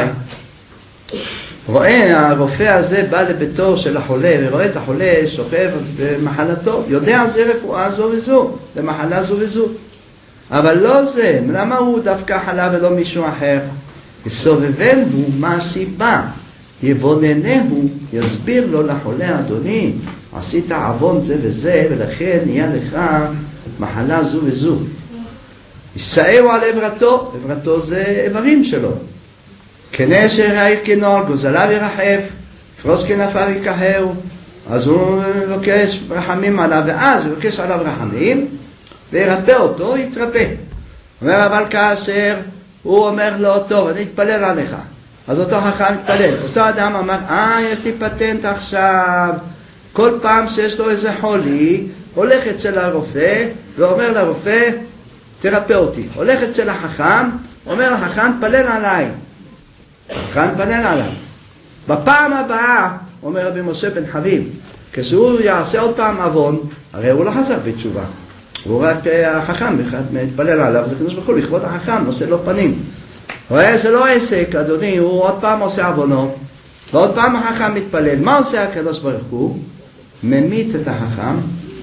רואה הרופא הזה בא לביתו של החולה ורואה את החולה שוכב במחלתו, יודע על זה רפואה זו וזו, למחלה זו וזו. אבל לא זה, למה הוא דווקא חלה ולא מישהו אחר? יסובבנו מה הסיבה, יבוננהו, יסביר לו לחולה, אדוני, עשית עוון זה וזה, ולכן נהיה לך מחלה זו וזו. ישאהו על עברתו, עברתו זה איברים שלו. כנשר ראית כנור, גוזליו ירחף, פרוס כנפיו יקההו. אז הוא מבקש רחמים עליו, ואז הוא מבקש עליו רחמים, וירפא אותו, יתרפא. אומר, אבל כאשר הוא אומר לו, טוב, אני אתפלל עליך. אז אותו חכם מתפלל. אותו אדם אמר, אה, יש לי פטנט עכשיו. כל פעם שיש לו איזה חולי, הולך אצל הרופא, ואומר לרופא, תרפא אותי. הולך אצל החכם, אומר לחכם, תפלל עליי. החכם תפלל עליו. בפעם הבאה, אומר רבי משה בן חביב, כשהוא יעשה עוד פעם עוון, הרי הוא לא חזר בתשובה. הוא רק החכם מתפלל עליו, זה קדוש ברוך הוא לכבוד החכם, נושא לו פנים. רואה, זה לא עסק, אדוני, הוא עוד פעם עושה עוונות, ועוד פעם החכם מתפלל. מה עושה הקדוש ברוך הוא? ממית את החכם,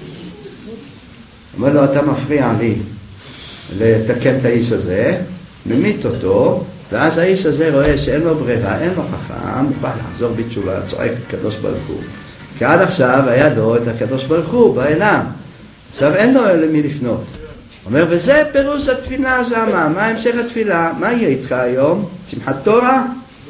אומר לו, אתה מפריע לי לתקן את האיש הזה, ממית אותו, ואז האיש הזה רואה שאין לו ברירה, אין לו חכם, הוא בא לחזור בתשובה, צועק הקדוש ברוך הוא. כי עד עכשיו היה לו את הקדוש ברוך הוא בעינם. עכשיו אין לו למי לפנות. אומר, וזה פירוש התפילה שמה. מה המשך התפילה? מה יהיה איתך היום? שמחת תורה?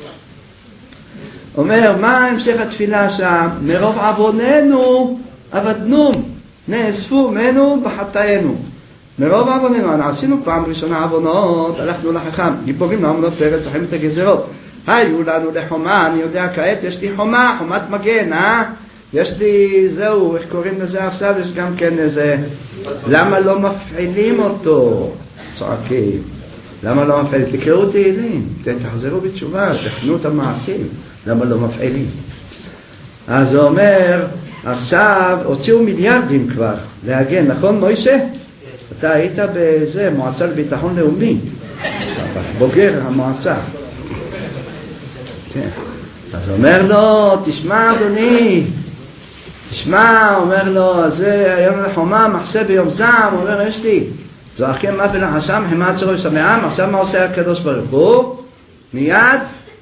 אומר, מה המשך התפילה שם? מרוב עווננו עבדנום, נאספו מנו בחטאינו. מרוב עווננו, עשינו פעם ראשונה עוונות, הלכנו לחכם, גיבורים לעמוד פרץ, צוחים את הגזרות. היו לנו לחומה, אני יודע כעת, יש לי חומה, חומת מגן, אה? יש לי, זהו, איך קוראים לזה עכשיו? יש גם כן איזה, למה לא מפעילים אותו? צועקים. למה לא מפעילים? תקראו תהילים, תחזרו בתשובה, תכנו את המעשים. למה לא מפעילים? אז הוא אומר, עכשיו הוציאו מיליארדים כבר להגן, נכון מוישה? אתה היית בזה, מועצה לביטחון לאומי, בוגר המועצה. כן. אז אומר לו, תשמע אדוני, תשמע, אומר לו, אז זה היום לחומה, מחסה ביום זעם, הוא אומר, יש לי, זועקים מה בלחשם, חמאת שורש שמעם, עכשיו מה עושה הקדוש ברוך הוא? מיד,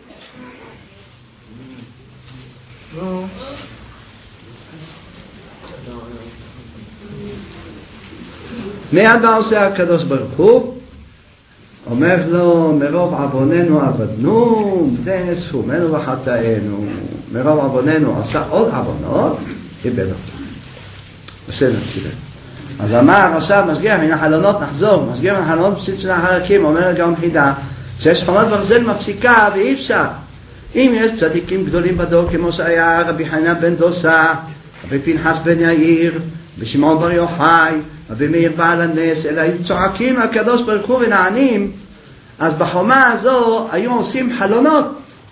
מיד מה עושה הקדוש ברוך הוא? אומר לו, מרוב עווננו עבדנו, תן סכומנו וחטאינו. מרוב עווננו עשה עוד עוונות, איבד אותו. בסדר, צילה. אז אמר, עכשיו משגיח מן החלונות נחזור, משגיח מן החלונות פסיק של החרקים, אומר הגאון חידה, שיש חומת ברזל מפסיקה ואי אפשר. אם יש צדיקים גדולים בדור, כמו שהיה רבי חנינא בן דוסה, רבי פנחס בן יאיר, ושמעון בר יוחאי, רבי מאיר בעל הנס, אלא היו צועקים הקדוש ברוך הוא ונענים, אז בחומה הזו היו עושים חלונות,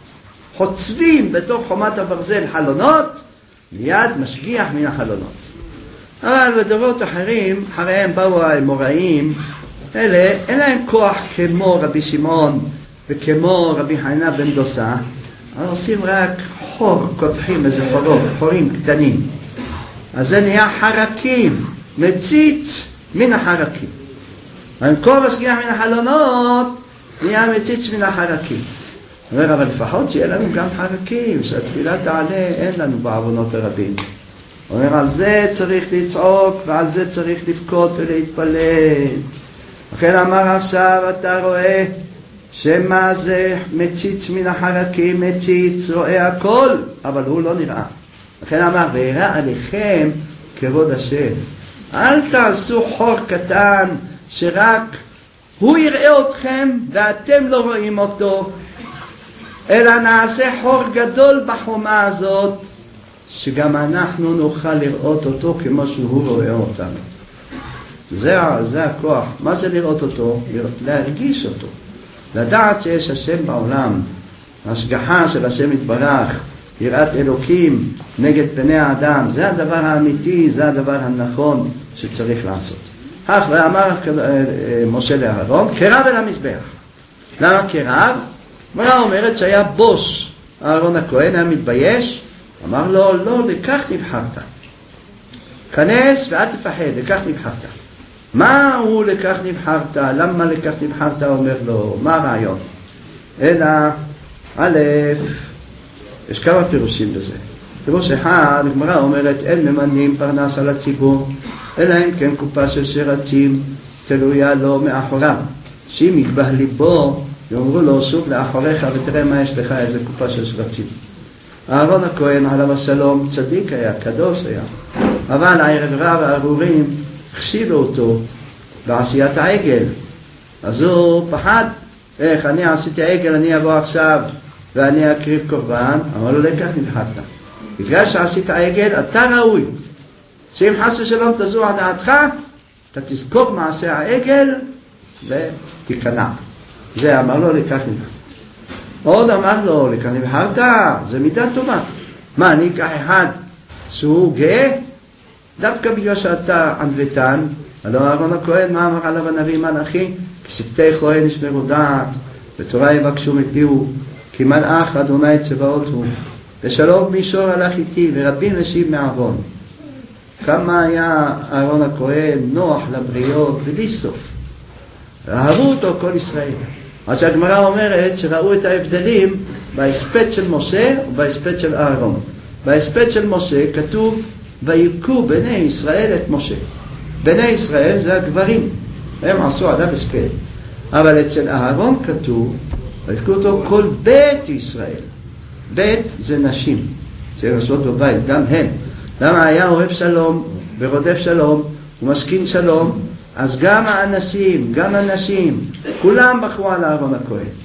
חוצבים בתוך חומת הברזל חלונות, מיד משגיח מן החלונות. אבל בדורות אחרים, אחריהם באו האמוראים, אלה אין להם כוח כמו רבי שמעון וכמו רבי חנינא בן דוסה, אבל עושים רק חור, קותחים איזה חורות, חורים קטנים. אז זה נהיה חרקים, מציץ מן החרקים. במקום משגיח מן החלונות, נהיה מציץ מן החרקים. אומר, אבל לפחות שיהיה לנו גם חרקים, שהתפילה תעלה, אין לנו בעוונות הרבים. אומר, על זה צריך לצעוק, ועל זה צריך לבכות ולהתפלל. לכן אמר עכשיו, אתה רואה, שמה זה מציץ מן החרקים, מציץ, רואה הכל, אבל הוא לא נראה. לכן אמר, וירא עליכם כבוד השם. אל תעשו חור קטן, שרק הוא יראה אתכם, ואתם לא רואים אותו, אלא נעשה חור גדול בחומה הזאת, שגם אנחנו נוכל לראות אותו כמו שהוא רואה אותנו. זה, זה הכוח. מה זה לראות אותו? להרגיש אותו. לדעת שיש השם בעולם, השגחה של השם יתברך, יראת אלוקים נגד פני האדם, זה הדבר האמיתי, זה הדבר הנכון שצריך לעשות. אך ואמר משה לאהרון, קרב אל המזבח. למה קרב? מה אומרת שהיה בוס, אהרון הכהן היה מתבייש, אמר לו, לא, לכך נבחרת. כנס ואל תפחד, לכך נבחרת. מה הוא לכך נבחרת? למה לכך נבחרת? אומר לו, מה הרעיון? אלא, א', יש כמה פירושים בזה. פירוש אחד, הגמרא אומרת, אין ממנים פרנס על הציבור, אלא אם כן קופה של שרצים תלויה לו מאחוריו. שאם יגבה ליבו, יאמרו לו, שוב לאחוריך ותראה מה יש לך, איזה קופה של שרצים. אהרון הכהן עליו השלום צדיק היה, קדוש היה, אבל הערב רב הארורים הכשילו אותו בעשיית העגל. אז הוא פחד, איך אני עשיתי העגל, אני אבוא עכשיו ואני אקריב קורבן. אמר לו, לכך נבחרת. בגלל שעשית העגל אתה ראוי, שאם חס ושלום תזוע דעתך, אתה תזכור מעשה העגל ותיכנע. זה אמר לו, לכך נבחרת. עוד אמר לו, לכך נבחרת, זה מידה טובה. מה, אני אקח אחד שהוא גאה? דווקא בגלל שאתה ענוותן. הלא אהרון הכהן, מה אמר עליו הנביא מלאכי? כשפתי כהן ישמרו דעת, בתורה יבקשו מפיהו, כי מלאך אדוני צבאות הוא, ושלום מישור הלך איתי, ורבים משיב מעוון. כמה היה אהרון הכהן נוח לבריות בלי סוף. אהבו אותו כל ישראל. אז שהגמרא אומרת שראו את ההבדלים בהספד של משה ובהספד של אהרון. בהספד של משה כתוב, ויבכו בני ישראל את משה. בני ישראל זה הגברים, הם עשו עליו הספד. אבל אצל אהרון כתוב, ויבכו אותו כל בית ישראל. בית זה נשים, שיושבות בבית, גם הם. למה היה אוהב שלום ורודף שלום ומשכין שלום, אז גם האנשים, גם הנשים, כולם בחרו על אהרון הכהן.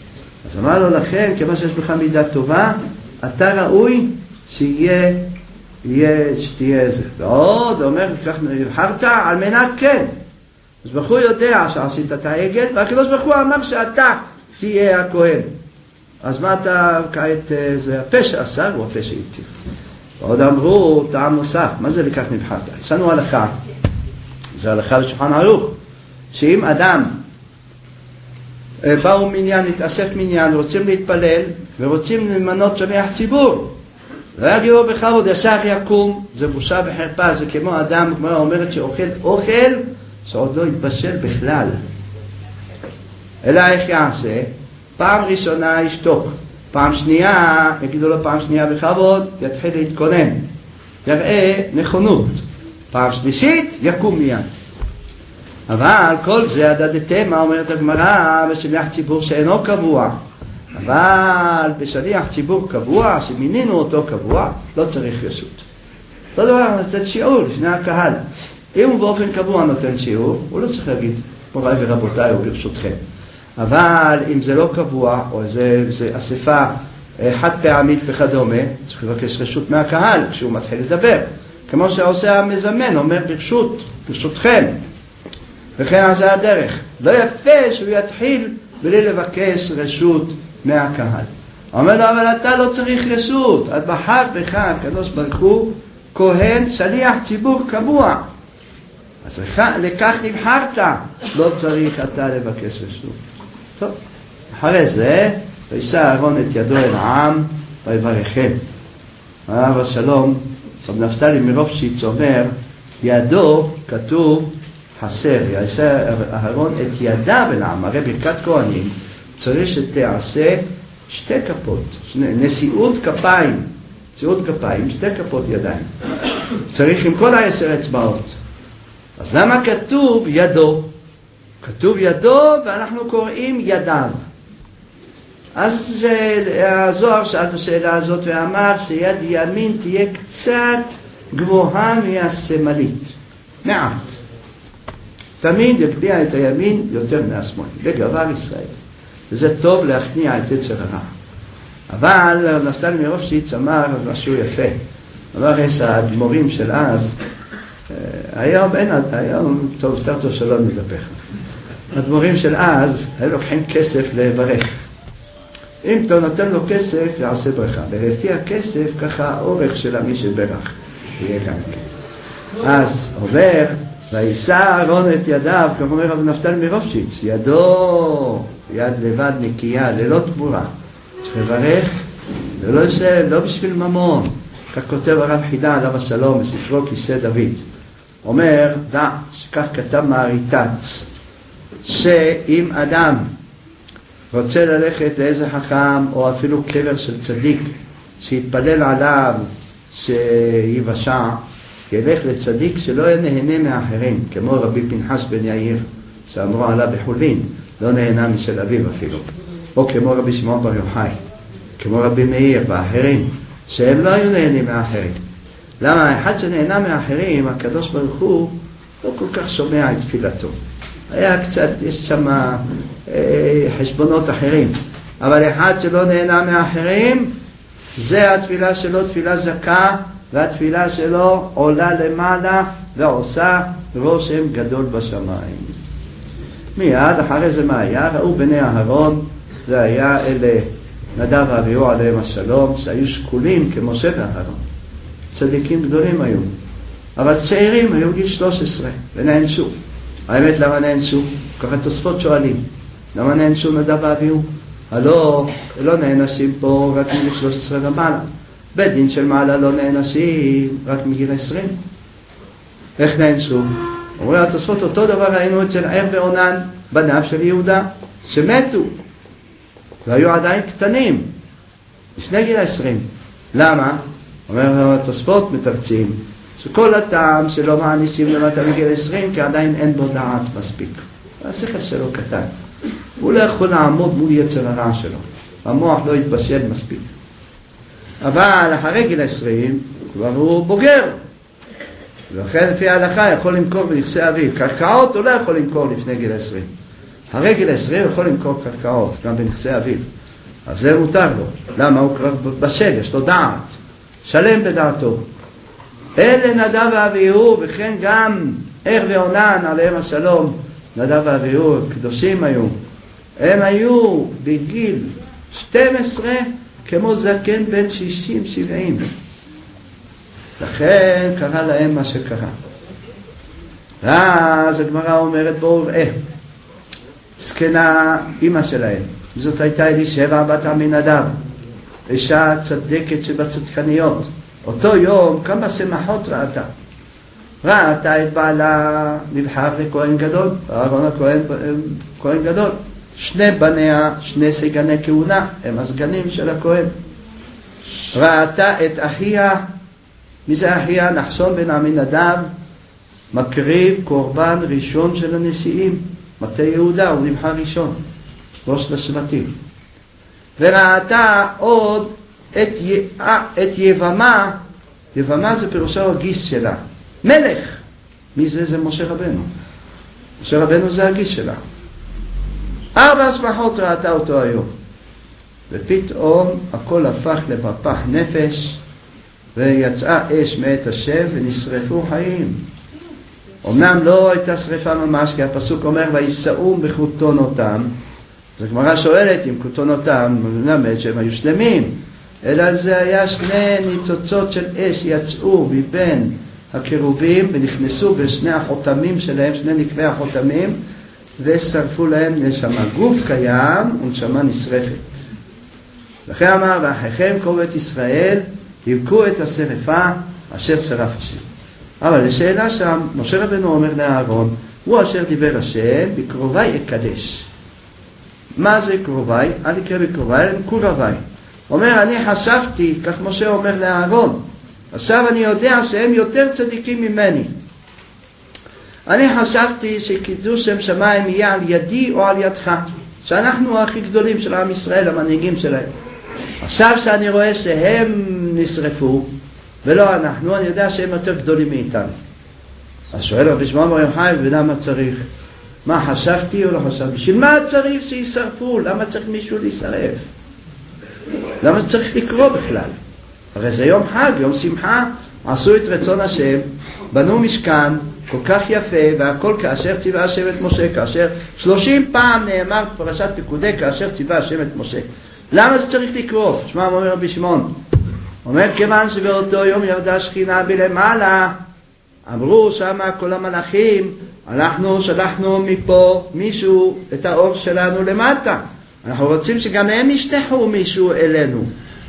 אז אמר לו, לכן, כמה שיש בך מידה טובה, אתה ראוי שיהיה, יהיה, שתהיה זה. ועוד, הוא אומר, כך נבחרת על מנת כן. אז ברוך הוא יודע שעשית את העגל, והקדוש ברוך הוא אמר שאתה תהיה הכהן. אז מה אתה כעת, זה הפשע עשה, הוא הפשע איתי. ועוד אמרו, טעם נוסף, מה זה לכך נבחרת? יש לנו הלכה, זה הלכה לשולחן ערוך, שאם אדם באו מניין, התאסף מניין, רוצים להתפלל, ורוצים למנות שליח ציבור, לא יגיעו בכבוד, ישר יקום, זה בושה וחרפה, זה כמו אדם, כמו אומרת שאוכל אוכל, שעוד לא יתבשל בכלל. אלא איך יעשה? פעם ראשונה ישתוק, פעם שנייה, יגידו לו פעם שנייה בכבוד, יתחיל להתכונן, יראה נכונות, פעם שלישית יקום מיד. אבל כל זה הדדתם, מה אומרת הגמרא, בשליח ציבור שאינו קבוע. אבל בשליח ציבור קבוע, שמינינו אותו קבוע, לא צריך רשות. אותו דבר, נותן שיעור לפני הקהל. אם הוא באופן קבוע נותן שיעור, הוא לא צריך להגיד, מוריי ורבותיי, או ברשותכם. אבל אם זה לא קבוע, או זה, זה אספה חד פעמית וכדומה, צריך לבקש רשות מהקהל כשהוא מתחיל לדבר. כמו שעושה המזמן, אומר ברשות, ברשותכם. וכן זה הדרך. לא יפה שהוא יתחיל בלי לבקש רשות מהקהל. אומר לו, אבל אתה לא צריך רשות. את בחר בך, הקדוש ברוך הוא, כהן שליח ציבור קבוע. אז לכך נבחרת, לא צריך אתה לבקש רשות. טוב, אחרי זה, וישא אהרון את ידו אל העם, ויברכם. עליו השלום, רב נפתלי מרופשיץ אומר, ידו כתוב חסר, יעשה אהרון את ידיו אל העם. הרי ברכת כהנים צריך שתעשה שתי כפות, נשיאות כפיים, נשיאות כפיים, שתי כפות ידיים. צריך עם כל העשר אצבעות. אז למה כתוב ידו? כתוב ידו ואנחנו קוראים ידיו. אז זה, הזוהר שאל את השאלה הזאת ואמר שיד ימין תהיה קצת גבוהה מהשמאלית, מעט. תמיד יגביה את הימין יותר מהשמאל, בגבר ישראל. וזה טוב להכניע את יצר הרע. אבל נפתלי מרופשיץ אמר משהו יפה. אמר יש האדמו"רים של אז, היום אין, היום טוב, יותר טוב שלא נדבר. האדמו"רים של אז היו לוקחים כסף לברך. אם אתה נותן לו כסף, יעשה ברכה. ולפי הכסף, ככה האורך של מי שברך. יהיה גם כן. אז עובר, וישא אהרון את ידיו, כמו אומר רב נפתלי מרופשיץ, ידו, יד לבד נקייה, ללא תמורה. צריך לברך, ולא לא בשביל ממון. כך כותב הרב חידה עליו השלום בספרו כיסא דוד. אומר, דע, שכך כתב מהריטץ, שאם אדם רוצה ללכת לאיזה חכם, או אפילו קבר של צדיק, שיתפלל עליו שיבשע, ילך לצדיק שלא נהנה מאחרים, כמו רבי פנחס בן יאיר, שאמרו עליו בחולין, לא נהנה משל אביו אפילו. או כמו רבי שמעון בר יוחאי, כמו רבי מאיר ואחרים, שהם לא היו נהנים מאחרים. למה? האחד שנהנה מאחרים, הקדוש ברוך הוא לא כל כך שומע את תפילתו. היה קצת, יש שם אה, חשבונות אחרים. אבל אחד שלא נהנה מאחרים, זה התפילה שלו, תפילה זכה, והתפילה שלו עולה למעלה ועושה רושם גדול בשמיים. מיד אחרי זה מה היה? ראו בני אהרון, זה היה אלה נדב ואביהו עליהם השלום, שהיו שקולים כמשה ואהרון. צדיקים גדולים היו, אבל צעירים היו גיל שלוש עשרה ונענשו. האמת למה נענשו? ככה תוספות שואלים, למה נענשו נדב ואביהו? הלא, לא נענשים פה רק מגיל שלוש עשרה ומעלה. בית דין של מעלה לא נענשים רק מגיל עשרים. איך נענשו? אומרים התוספות, אותו דבר ראינו אצל ער ועונן, בניו של יהודה, שמתו, והיו עדיין קטנים, לפני גיל עשרים. למה? אומר התוספות מתרצים, שכל הטעם שלא מענישים למטה מגיל עשרים, כי עדיין אין בו דעת מספיק. השכל שלו קטן. הוא לא יכול לעמוד מול יצר הרע שלו. המוח לא יתבשל מספיק. אבל אחרי גיל עשרים, כבר הוא בוגר. ולכן לפי ההלכה יכול למכור בנכסי אביו. קרקעות הוא לא יכול למכור לפני גיל עשרים. אחרי גיל עשרים הוא יכול למכור קרקעות, גם בנכסי אביו. אז זה מותר לו. למה? הוא כבר בשל, יש לו דעת. שלם בדעתו. אלה נדב ואביהו, וכן גם ער ועונן עליהם השלום. נדב ואביהו, קדושים היו. הם היו בגיל שתים עשרה כמו זקן בן שישים שבעים. לכן קרה להם מה שקרה. ואז הגמרא אומרת בואו ראה. זקנה אמא שלהם. זאת הייתה אלישבע בת עמינדב. אישה צדקת שבצדקניות. אותו יום כמה שמחות ראתה. ראתה את בעלה נבחר לכהן גדול. אהרון הכהן כהן גדול. שני בניה, שני סגני כהונה, הם הסגנים של הכהן. ראתה את אחיה, מי זה אחיה? נחשון בן עמינדב, מקריב קורבן ראשון של הנשיאים. מטה יהודה, הוא נבחר ראשון, ראש לשבטים. וראתה עוד את, י... את יבמה, יבמה זה פירושו הגיס שלה, מלך. מי זה? זה משה רבנו. משה רבנו זה הגיס שלה. ארבע שמחות ראתה אותו היום. ופתאום הכל הפך לפפח נפש, ויצאה אש מאת השם ונשרפו חיים. אמנם לא הייתה שריפה ממש, כי הפסוק אומר ויסעום בכותונותם. אז הגמרא שואלת אם כותונותם מלמד שהם היו שלמים, אלא זה היה שני ניצוצות של אש יצאו מבין הקירובים ונכנסו בשני החותמים שלהם, שני נקבי החותמים, ושרפו להם נשמה. גוף קיים ונשמה נשרפת. לכן אמר ואחיכם כל בית ישראל יבכו את השרפה אשר שרף השם. אבל לשאלה שם, משה רבנו אומר לאהרון, הוא אשר דיבר השם, בקרובי אקדש. מה זה קרובי? אל יקרא בקרובי, הם קרובי. אומר, אני חשבתי, כך משה אומר לאהרון, עכשיו אני יודע שהם יותר צדיקים ממני. אני חשבתי שקידוש שם שמיים יהיה על ידי או על ידך, שאנחנו הכי גדולים של עם ישראל, המנהיגים שלהם. עכשיו שאני רואה שהם נשרפו, ולא אנחנו, אני יודע שהם יותר גדולים מאיתנו. אז שואל רבי שמעון בר יוחאי, ולמה צריך? מה, חשבתי או לא חשבתי? בשביל מה צריך שישרפו? למה צריך מישהו להישרף? למה צריך לקרוא בכלל? הרי זה יום חג, יום שמחה, עשו את רצון השם, בנו משכן, כל כך יפה, והכל כאשר ציווה השם את משה, כאשר שלושים פעם נאמר פרשת פקודי, כאשר ציווה השם את משה. למה זה צריך לקרוא? תשמע, אומר רבי שמעון, אומר כיוון שבאותו יום ירדה שכינה בלמעלה, אמרו שמה כל המלאכים, אנחנו שלחנו מפה מישהו את האור שלנו למטה. אנחנו רוצים שגם הם ישלחו מישהו אלינו.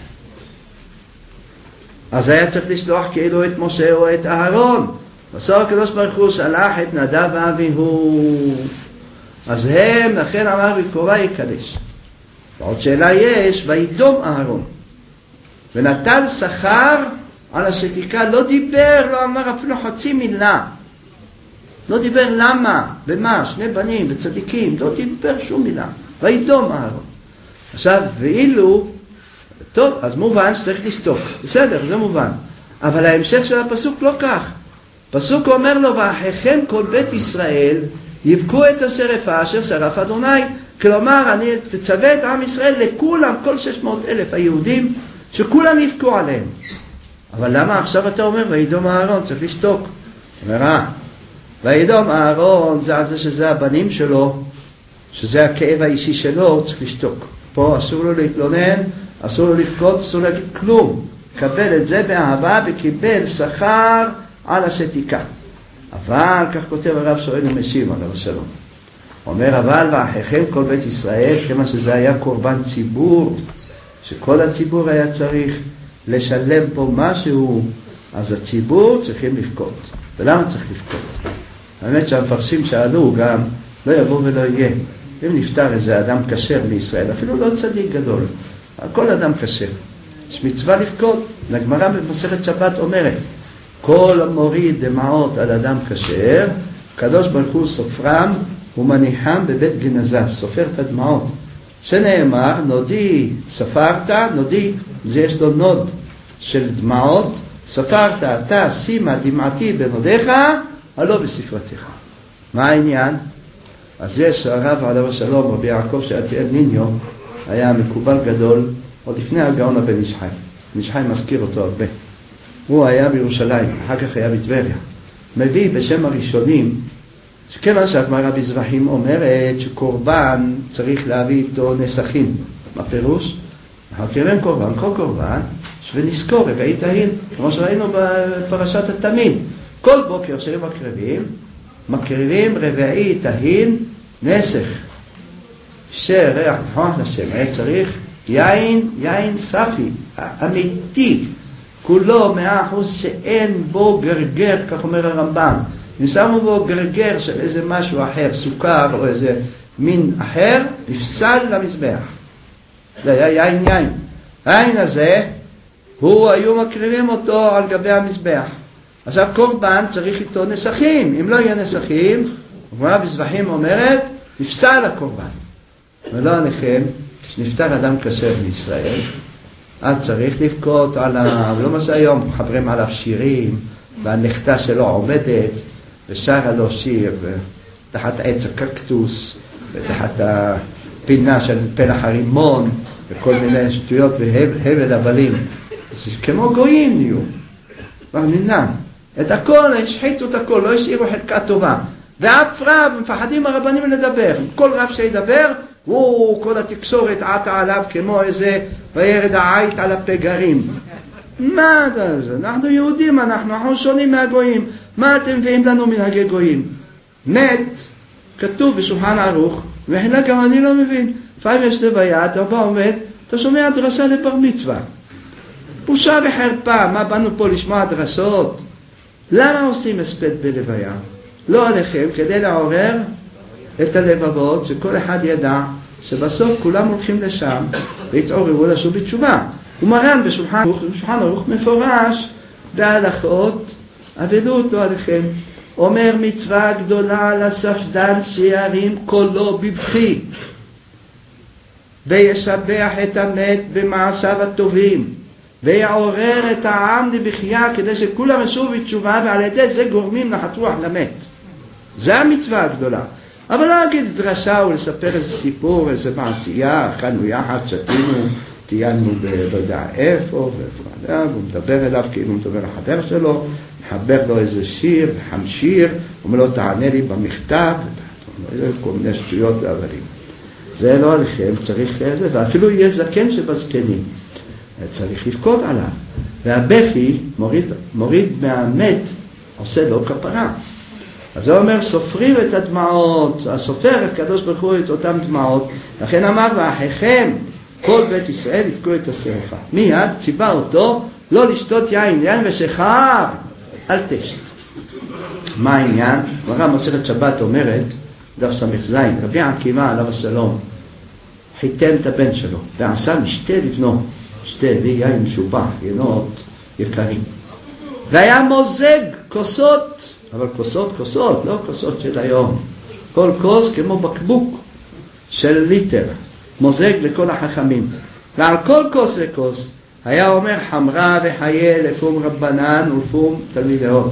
אז היה צריך לשלוח כאילו את משה או את אהרון. בסוף הקדוש ברוך הוא שלח את נדב ואביהו. אז הם, לכן אמר בקרובי יקדש. ועוד שאלה יש, וידום אהרון. ונטל שכר על השתיקה, לא דיבר, לא אמר אפילו חצי מילה. לא דיבר למה, במה, שני בנים וצדיקים, לא דיבר שום מילה. וידום אהרון. עכשיו, ואילו, טוב, אז מובן שצריך לשתוק. בסדר, זה מובן. אבל ההמשך של הפסוק לא כך. פסוק אומר לו, ואחיכם כל בית ישראל יבכו את השרפה אשר שרף אדוני. כלומר, אני תצווה את עם ישראל לכולם, כל שש מאות אלף היהודים, שכולם יבכו עליהם. אבל למה עכשיו אתה אומר, וידום אהרון, צריך לשתוק. אומר, אה, וידום אהרון, זה על זה שזה הבנים שלו, שזה הכאב האישי שלו, צריך לשתוק. פה אסור לו להתלונן, אסור לו לבכות, אסור להגיד כלום. קבל את זה באהבה וקיבל שכר על השתיקה. אבל, כך כותב הרב שואל ומשיב, עליו השלום. אומר, אבל ואחיכם כל בית ישראל, כמה שזה היה קורבן ציבור, שכל הציבור היה צריך לשלם פה משהו, אז הציבור צריכים לבכות. ולמה צריך לבכות? האמת שהמפרשים שאלו גם, לא יבוא ולא יהיה. אם נפטר איזה אדם כשר בישראל, אפילו לא צדיק גדול, כל אדם כשר. יש מצווה לבכות. הגמרא במסכת שבת אומרת, כל המוריד דמעות על אדם כשר, הקדוש ברוך הוא סופרם ומניחם בבית גנזיו, סופר את הדמעות. שנאמר, נודי ספרת, נודי, זה יש לו נוד של דמעות, ספרת, אתה שימה דמעתי בנודיך, הלא בספרתך. מה העניין? אז יש הרב עליו השלום, רבי יעקב שעתיאל ניניו, היה מקובל גדול, עוד לפני הגאון הבן איש חי. בן איש חי מזכיר אותו הרבה. הוא היה בירושלים, אחר כך היה בטבריה. מביא בשם הראשונים, שכיוון שהגמרא בזבחים אומרת שקורבן צריך להביא איתו נסכים. מה פירוש? הקרבן קורבן, כל קורבן, ונזכור רבעי תהין, כמו שראינו בפרשת התמים. כל בוקר שהם מקריבים, מקריבים רבעי תהין נסך. שריח נכון לשם, היה צריך יין, יין ספי, אמיתי, כולו מאה אחוז שאין בו גרגר, כך אומר הרמב"ם. אם שמו בו גרגר של איזה משהו אחר, סוכר או איזה מין אחר, נפסל למזבח. זה היה יין יין. היין הזה, הוא היו מקריבים אותו על גבי המזבח. עכשיו קורבן צריך איתו נסכים. אם לא יהיה נסכים, הגמרא בזבחים אומרת, נפסל הקורבן. ולא עליכם, שנפטר אדם כשר בישראל, אז צריך לבכות עליו, לא מה שהיום, מחברים עליו שירים, והנכדה שלו עומדת, ושרה לו שיר, תחת עץ הקקטוס, ותחת הפינה של פלח הרימון, וכל מיני שטויות והבל הבלים. כמו גויים נהיו, מרנינן. את הכל, השחיתו את הכל, לא השאירו חלקה טובה. ואף רב, מפחדים הרבנים לדבר. כל רב שידבר, הוא, כל התקשורת עטה עליו כמו איזה וירד העית על הפגרים. מה זה? אנחנו יהודים, אנחנו, אנחנו שונים מהגויים. מה אתם מביאים לנו מנהגי גויים? מת, כתוב בשולחן ערוך, וחילה גם אני לא מבין. לפעמים יש לוויה, אתה בא עומד, אתה שומע דרשה לבר מצווה. בושה וחרפה, מה באנו פה לשמוע דרשות? למה עושים הספד בלוויה? לא עליכם, כדי לעורר את הלבבות, שכל אחד ידע שבסוף כולם הולכים לשם והתעוררו לשוב בתשובה. ומרן בשולחן ערוך, בשולחן ערוך מפורש בהלכות אבלות לא עליכם. אומר מצווה גדולה לספדן שירים קולו בבכי וישבח את המת במעשיו הטובים ויעורר את העם לבכייה כדי שכולם ישובו בתשובה, ועל ידי זה גורמים נחת רוח למת. זה המצווה הגדולה. אבל לא אגיד דרשה ולספר איזה סיפור, איזה מעשייה, אכלנו יחד, שתינו, טיינו בלדע איפה, והוא מדבר אליו כאילו הוא מדבר לחבר שלו, מחבר לו איזה שיר, חמשיר, אומר לו תענה לי במכתב, כל מיני שטויות והבלים. זה לא עליכם, צריך איזה, ואפילו יהיה זקן שבזקנים. צריך לבכות עליו. והבכי מוריד, מוריד מהמת, עושה לו כפרה. אז זה אומר, סופרים את הדמעות, הסופר הקדוש ברוך הוא את אותם דמעות, לכן אמר, ואחיכם, כל בית ישראל יבכו את השרפה. מיד ציווה אותו, לא לשתות יין, יין ושכר, אל תשת. מה העניין? גמרא מסכת שבת אומרת, דף סמך זין, רבי עקיבא עליו השלום, חיתן את הבן שלו, ועשה משתה לבנו, משתה ויין משובח, ינות יקרים. והיה מוזג כוסות, אבל כוסות, כוסות, לא כוסות של היום. כל כוס כמו בקבוק של ליטר, מוזג לכל החכמים. ועל כל כוס וכוס היה אומר חמרה וחיה לפום רבנן ולפום תלמידון.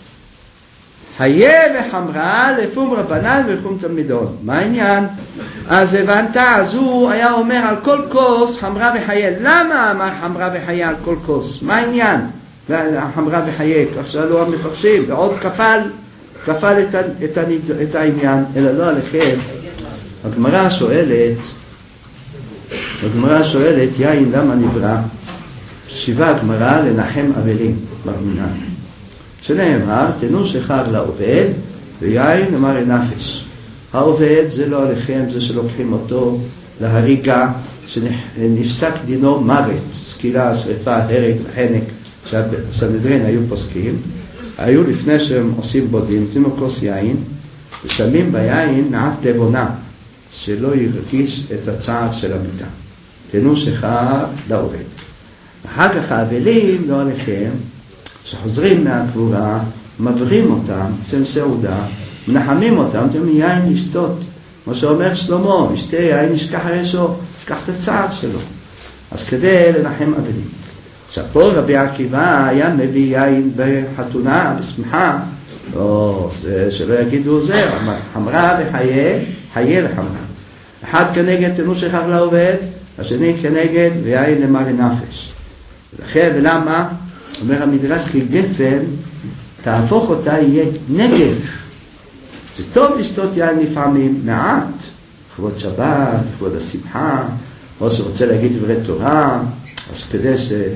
חיה וחמרה לפום רבנן ולפום תלמידון. מה העניין? אז הבנת, אז הוא היה אומר על כל כוס חמרה וחיה. למה אמר חמרה וחיה על כל כוס? מה העניין? חמרה וחיה, כך שאלו המפרשים, ועוד כפל, כפל את, את, את העניין, אלא לא עליכם. הגמרא שואלת, הגמרא שואלת, יין למה נברא? שיבה הגמרא לנחם אבלים, ברמינן. שנאמר, תנו שכר לעובד, ויין אמר נפש. העובד זה לא עליכם, זה שלוקחים אותו להריגה, שנפסק דינו מוות, סקילה, שריפה, הרג, חנק, שהסנהדרין היו פוסקים, היו לפני שהם עושים בודין, נותנים לו כוס יין, ושמים ביין מעט לבונה, שלא ירגיש את הצער של המיטה. תנו שכר לעובד. אחר כך האבלים, לא עליכם, שחוזרים מהקבורה, מברים אותם, עושים סעודה, מנחמים אותם, אתם יין לשתות. כמו שאומר שלמה, ישתה יין, ישכח הרשו, ישכח את הצער שלו. אז כדי לנחם אבלים. עכשיו פה רבי עקיבא היה מביא יין בחתונה, בשמחה, או זה שלא יגידו זה, חמרה וחיה, חיה וחמרה. אחד כנגד תנו שכח לעובד, השני כנגד ויין למרי נפש. ולכן, ולמה? אומר המדרש, כי גפן, תהפוך אותה יהיה נגב. זה טוב לשתות יין לפעמים, מעט, לכבוד שבת, לכבוד השמחה, או שרוצה להגיד דברי תורה, אז כדי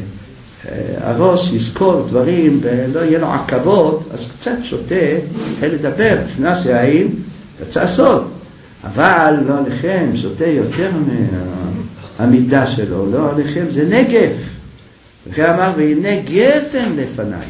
שהראש יזכור דברים ולא יהיה לו עכבות, אז קצת שותה, התחיל לדבר, נכנס יין, יצא סוד. אבל לא עליכם, שותה יותר מהמידה שלו, לא עליכם, זה נגב. וכן אמר, והנה גפן לפניי.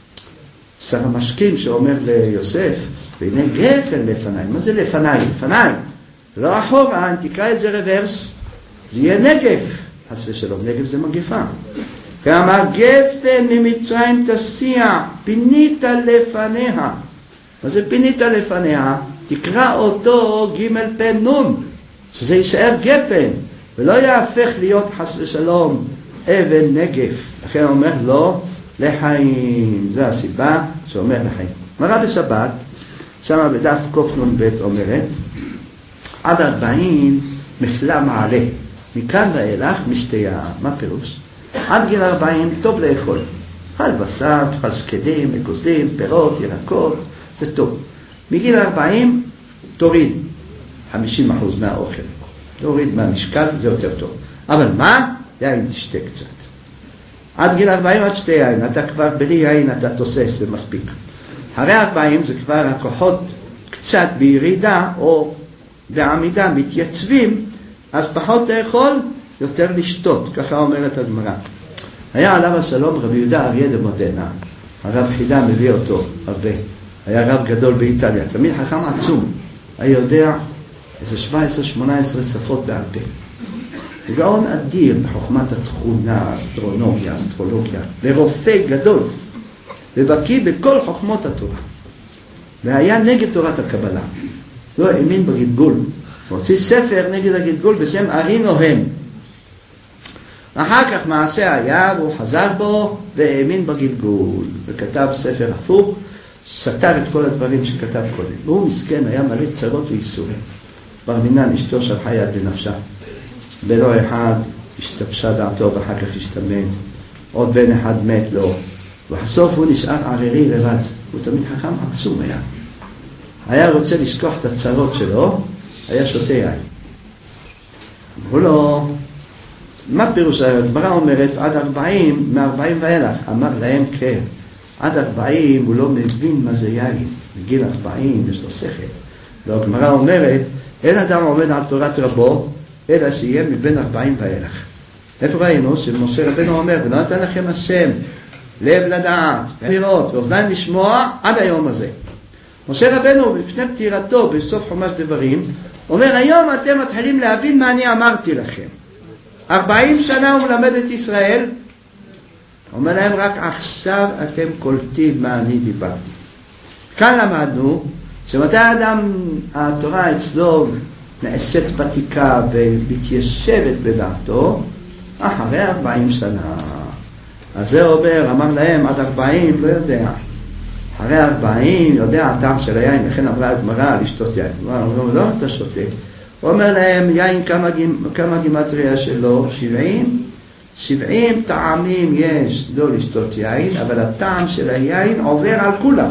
שר המשקים שאומר ליוסף, והנה גפן לפניי. מה זה לפניי? לפניי. לא אחורה, אם תקרא את זה רוורס, זה יהיה נגב. חס ושלום, נגב זה מגפה. וכן אמר, גפן ממצרים תסיע, פינית לפניה. מה זה פינית לפניה? תקרא אותו ג' פן נון, שזה יישאר גפן, ולא יהפך להיות חס ושלום אבן נגף. לכן אומר לו לחיים, זו הסיבה שאומר לחיים. מראה בשבת, שמה בדף קופנון ב' אומרת, עד ארבעים מחלה מעלה, מכאן ואילך משתיה. מה פירוש? עד גיל ארבעים טוב לאכול, חל בשר, חל שקדים, אגוזים, פירות, ירקות, זה טוב. מגיל ארבעים תוריד חמישים אחוז מהאוכל, תוריד מהמשקל, זה יותר טוב. אבל מה? יין תשתה קצת. עד גיל ארבעים עד שתי יין, אתה כבר בלי יין אתה תוסס, זה מספיק. אחרי ארבעים זה כבר הכוחות קצת בירידה או בעמידה מתייצבים, אז פחות לאכול, יותר לשתות, ככה אומרת הגמרא. היה עליו השלום רבי יהודה אריה דה מודנה, הרב חידה מביא אותו הרבה. היה רב גדול באיטליה, תמיד חכם עצום, היה יודע איזה שבע עשרה שמונה עשרה שפות בעל פה. גאון אדיר בחוכמת התכונה, אסטרונומיה, אסטרולוגיה, ורופא גדול, ובקיא בכל חוכמות התורה. והיה נגד תורת הקבלה, לא האמין בגלגול. הוא הוציא ספר נגד הגלגול בשם ארי נוהם. אחר כך מעשה היה, והוא חזר בו והאמין בגלגול, וכתב ספר הפוך, סתר את כל הדברים שכתב קודם. והוא מסכן, היה מלא צרות וייסורים. בר מינן אשתו שלחה יד בנפשה. בנו אחד השתבשה דעתו ואחר כך השתמן. עוד בן אחד מת לו. ובסוף הוא נשאר ערירי לבד. הוא תמיד חכם עצום היה. היה רוצה לשכוח את הצרות שלו, היה שותה יין. אמרו לו, מה פירוש? הגמרא אומרת עד ארבעים, מארבעים ואילך. אמר להם כן. עד ארבעים הוא לא מבין מה זה יין. בגיל ארבעים יש לו שכל. והגמרא אומרת, אין אדם עומד על תורת רבו, אלא שיהיה מבין ארבעים ואילך. איפה ראינו? שמשה רבנו אומר, ולא נתן לכם השם, לב לדעת, לראות, ואוזניים לשמוע, עד היום הזה. משה רבנו, לפני פטירתו, בסוף חומש דברים, אומר, היום אתם מתחילים להבין מה אני אמרתי לכם. ארבעים שנה הוא מלמד את ישראל, אומר להם, רק עכשיו אתם קולטים מה אני דיברתי. כאן למדנו, שמתי האדם, התורה אצלו נעשית ותיקה ומתיישבת בדעתו, אחרי ארבעים שנה. אז זה אומר, אמר להם, עד ארבעים, לא יודע. אחרי ארבעים, יודע הטעם של היין, לכן אמרה הגמרא לשתות יין. הוא אומר, לא, אתה שותה. הוא אומר להם, יין, כמה, כמה גימטריה שלו? שבעים? שבעים טעמים יש לא לשתות יין, אבל הטעם של היין עובר על כולם.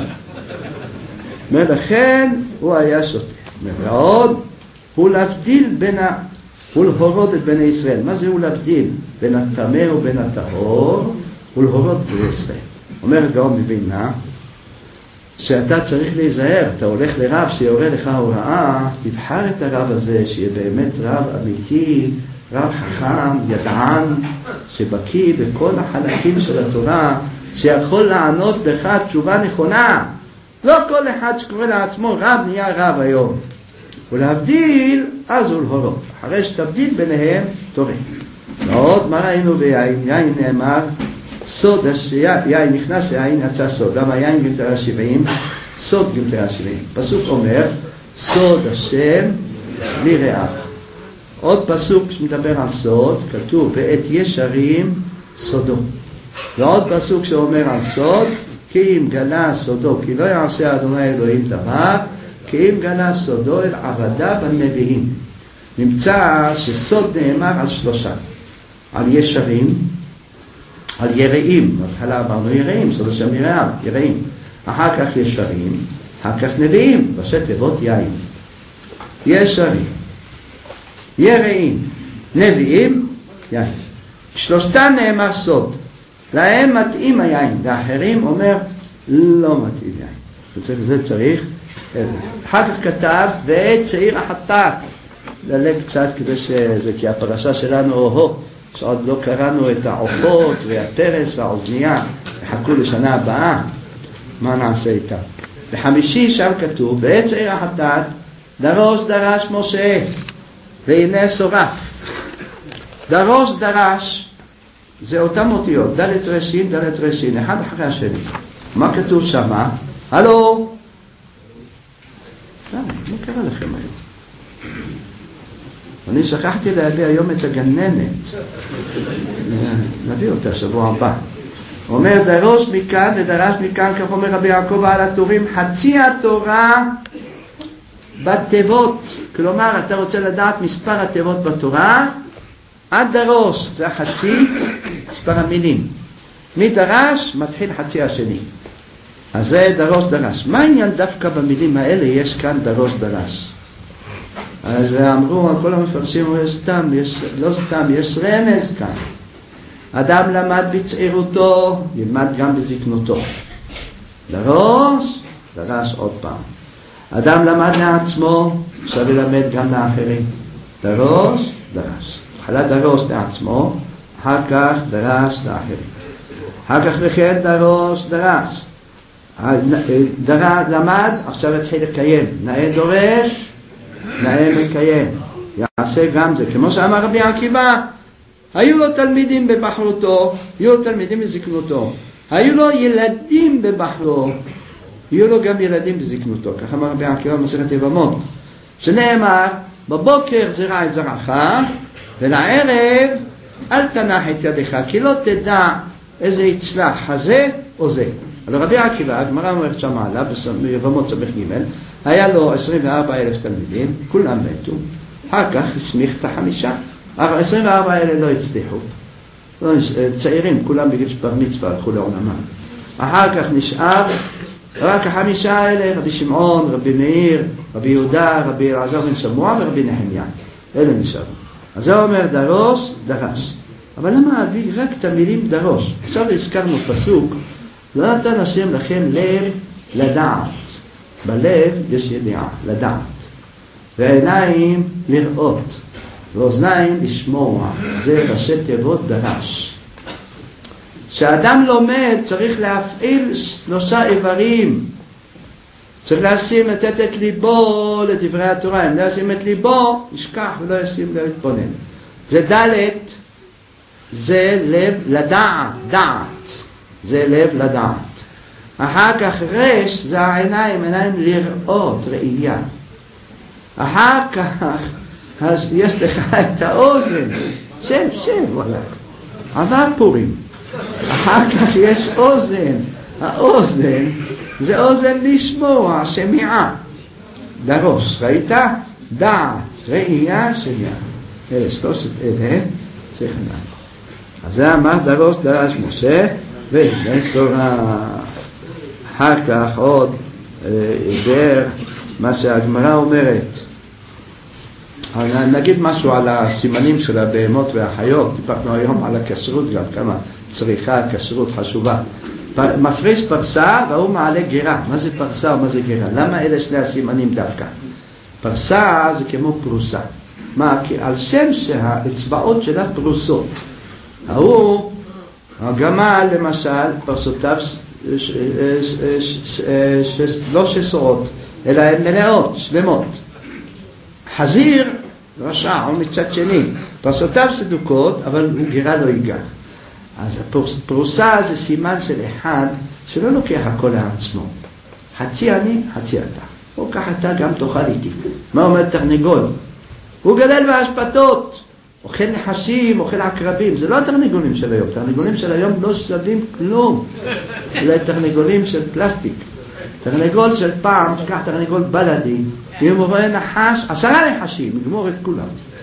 ולכן הוא היה שותה. ועוד, הוא להבדיל בין ה... הוא להורות את בני ישראל. מה זה הוא להבדיל? בין הטמא ובין הטהור, הוא להורות את בני ישראל. אומר גאון מבינה, שאתה צריך להיזהר, אתה הולך לרב שיורה לך הוראה, תבחר את הרב הזה, שיהיה באמת רב אמיתי, רב חכם, ידען, שבקיא בכל החלקים של התורה, שיכול לענות לך תשובה נכונה. לא כל אחד שקורא לעצמו רב נהיה רב היום. ולהבדיל, אז הוא להורות. אחרי שתבדיל ביניהם, תורה. ועוד, מה ראינו ביין? יין נאמר, סוד, יין נכנס יין, יצא סוד. למה יין גמטרה שבעים? סוד גמטרה שבעים. פסוק אומר, סוד השם לרעיו. עוד פסוק שמדבר על סוד, כתוב, ואת ישרים סודו. ועוד פסוק שאומר על סוד, כי אם גלה סודו, כי לא יעשה אדוני אלוהים דבר, כי אם גלה סודו אל עבדיו הנביאים. נמצא שסוד נאמר על שלושה. על ישרים, על יראים. בהתחלה אמרנו יראים, סוד השם יראים, יראים. אחר כך ישרים, אחר כך נביאים, ראשי תיבות יין. ישרים, יראים, נביאים, יין. שלושתם נאמר סוד. להם מתאים היין, לאחרים אומר לא מתאים יין. וזה צריך. אחר כך כתב, ואת שעיר החטאת. דלג קצת כדי שזה, כי הפרשה שלנו, או-הו, שעוד לא קראנו את העופות והפרס והאוזנייה, וחכו לשנה הבאה, מה נעשה איתה? בחמישי שם כתוב, ואת שעיר החטאת, דרוש דרש משה, והנה שורף. דרוש דרש, זה אותם אותיות, דלת רשין, דלת רשין, אחד אחרי השני. מה כתוב שמה? הלו? מה קרה לכם היום? אני שכחתי להביא היום את הגננת. נביא אותה שבוע הבא. אומר דרוש מכאן ודרש מכאן, כך אומר רבי יעקב על התורים, חצי התורה בתיבות. כלומר, אתה רוצה לדעת מספר התיבות בתורה, עד דרוש, זה החצי, מספר המילים. מדרש מתחיל חצי השני. אז זה דרוש דרש. מה העניין דווקא במילים האלה יש כאן דרוש דרש? אז אמרו, כל המפרשים אומרים סתם, יש, לא סתם, יש רמז כאן. אדם למד בצעירותו, ילמד גם בזקנותו. דרוש, דרש עוד פעם. אדם למד לעצמו, עכשיו ילמד גם לאחרים. דרוש, דרש. התחלה דרוש לעצמו, אחר כך דרש לאחרים. אחר כך וכן דרוש, דרש. דרש למד, עכשיו התחיל לקיים. נאה דורש, נאה מקיים. יעשה גם זה. כמו שאמר רבי עקיבא, היו לו תלמידים בבחרותו, היו לו תלמידים בזקנותו. היו לו ילדים בבחרו, יהיו לו גם ילדים בזקנותו. כך אמר רבי עקיבא במסכת יבמות. שנאמר, בבוקר זרע את זרעך, ולערב אל תנח את ידך, כי לא תדע איזה יצלח, הזה או זה. אבל רבי עקיבא, הגמרא אומרת שם עליו, ביבמות סבך ג', היה לו עשרים וארבעה אלף תלמידים, כולם מתו, אחר כך הסמיך את החמישה. עשרים וארבעה האלה לא הצליחו, לא, צעירים, כולם בגיל בר מצווה, הלכו לעולמם. אחר כך נשאר רק החמישה האלה, רבי שמעון, רבי מאיר, רבי יהודה, רבי אלעזר בן שמוע ורבי נחמיה. אלה נשארו. אז זה אומר דרוש, דרש. אבל למה אביא רק את המילים דרוש? עכשיו הזכרנו פסוק, לא נתן השם לכם לב לדעת. בלב יש ידיעה, לדעת. ועיניים לראות. ואוזניים לשמוע. זה ראשי תיבות דרש. כשאדם לומד צריך להפעיל שלושה איברים. צריך לשים, לתת את ליבו לדברי התורה. אם לא ישים את ליבו, ישכח ולא ישים להתבונן. זה דלת, זה לב לדעת, דעת. זה לב לדעת. אחר כך רש, זה העיניים, עיניים לראות, ראייה. אחר כך, אז יש לך את האוזן. שב, שב, וואלה. עבר פורים. אחר כך יש אוזן. האוזן זה אוזן לשמוע, שמיעה. דרוש, ראית? דעת, ראייה, שמיעה. אלה שלושת אלה צריך לדעת. אז זה אמר דרוש דרש משה, והנה שורה. אחר כך עוד עבר מה שהגמרא אומרת. נגיד משהו על הסימנים של הבהמות והחיות. דיברנו היום על הכשרות גם, כמה צריכה הכשרות חשובה. מפריס פרסה והוא מעלה גירה. מה זה פרסה או מה זה גירה? למה אלה שני הסימנים דווקא? פרסה זה כמו פרוסה. מה? כי על שם שהאצבעות שלה פרוסות. ההוא, הגמל למשל, פרסותיו לא שסורות, אלא הן מלאות, שלמות. חזיר, רשע, או מצד שני, פרסותיו סדוקות, אבל הוא גירה לא ייגע. אז הפרוסה זה סימן של אחד שלא לוקח הכל לעצמו. חצי אני, חצי אתה. או כך אתה גם תאכל איתי. מה אומר תרנגול? הוא גדל בהשפתות. אוכל נחשים, אוכל עקרבים. זה לא התרנגולים של היום. תרנגולים של היום לא שווים כלום. אלה תרנגולים של פלסטיק. תרנגול של פעם, תקח תרנגול בלדי, אם הוא רואה נחש, עשרה נחשים, יגמור את כולם.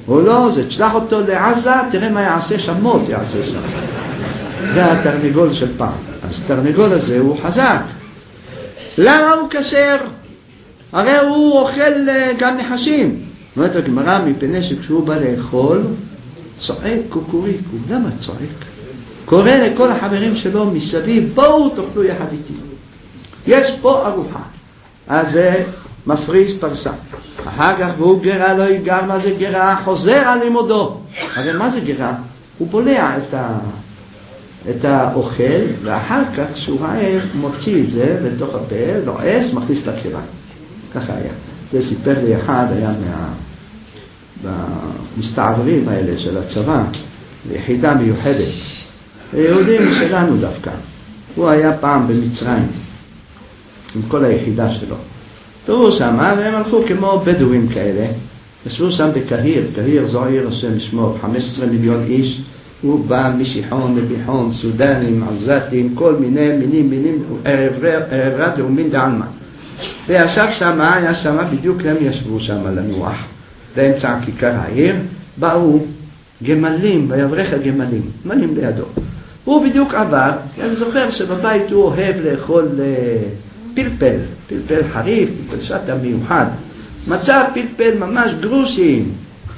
הוא לא, זה תשלח אותו לעזה, תראה מה יעשה שם, מות יעשה שם. זה התרנגול של פעם. אז התרנגול הזה הוא חזק. למה הוא כשר? הרי הוא אוכל גם נחשים. אומרת הגמרא, מפני שכשהוא בא לאכול, צועק קוקוריקו. למה צועק? קורא לכל החברים שלו מסביב, בואו תאכלו יחד איתי. יש פה ארוחה. אז זה מפריס פרסה. אחר כך והוא גרה לא יגר, מה זה גרה? חוזר על לימודו. הרי מה זה גרה? הוא בולע את, ה... את האוכל, ואחר כך כשהוא רעב מוציא את זה לתוך הפה, לועס, מכניס לקירה. ככה היה. זה סיפר לי אחד, היה מה... במסתערבים האלה של הצבא, ליחידה מיוחדת. יהודים שלנו דווקא. הוא היה פעם במצרים, עם כל היחידה שלו. תראו שם, והם הלכו כמו בדואים כאלה, ישבו שם בקהיר, קהיר זו עיר השם ישמור, חמישה עשר מיליון איש, הוא בא משיחון לביחון, סודנים, עזתים, כל מיני מינים, מינים, ערב לאומין דעלמה. וישב שם, היה שם, בדיוק הם ישבו שם לנוח, באמצע כיכר העיר, באו גמלים, ויברך הגמלים, גמלים לידו. הוא בדיוק עבר, אני זוכר שבבית הוא אוהב לאכול פלפל, פלפל חריף, פלפל שטה מיוחד. מצא פלפל ממש גרושים,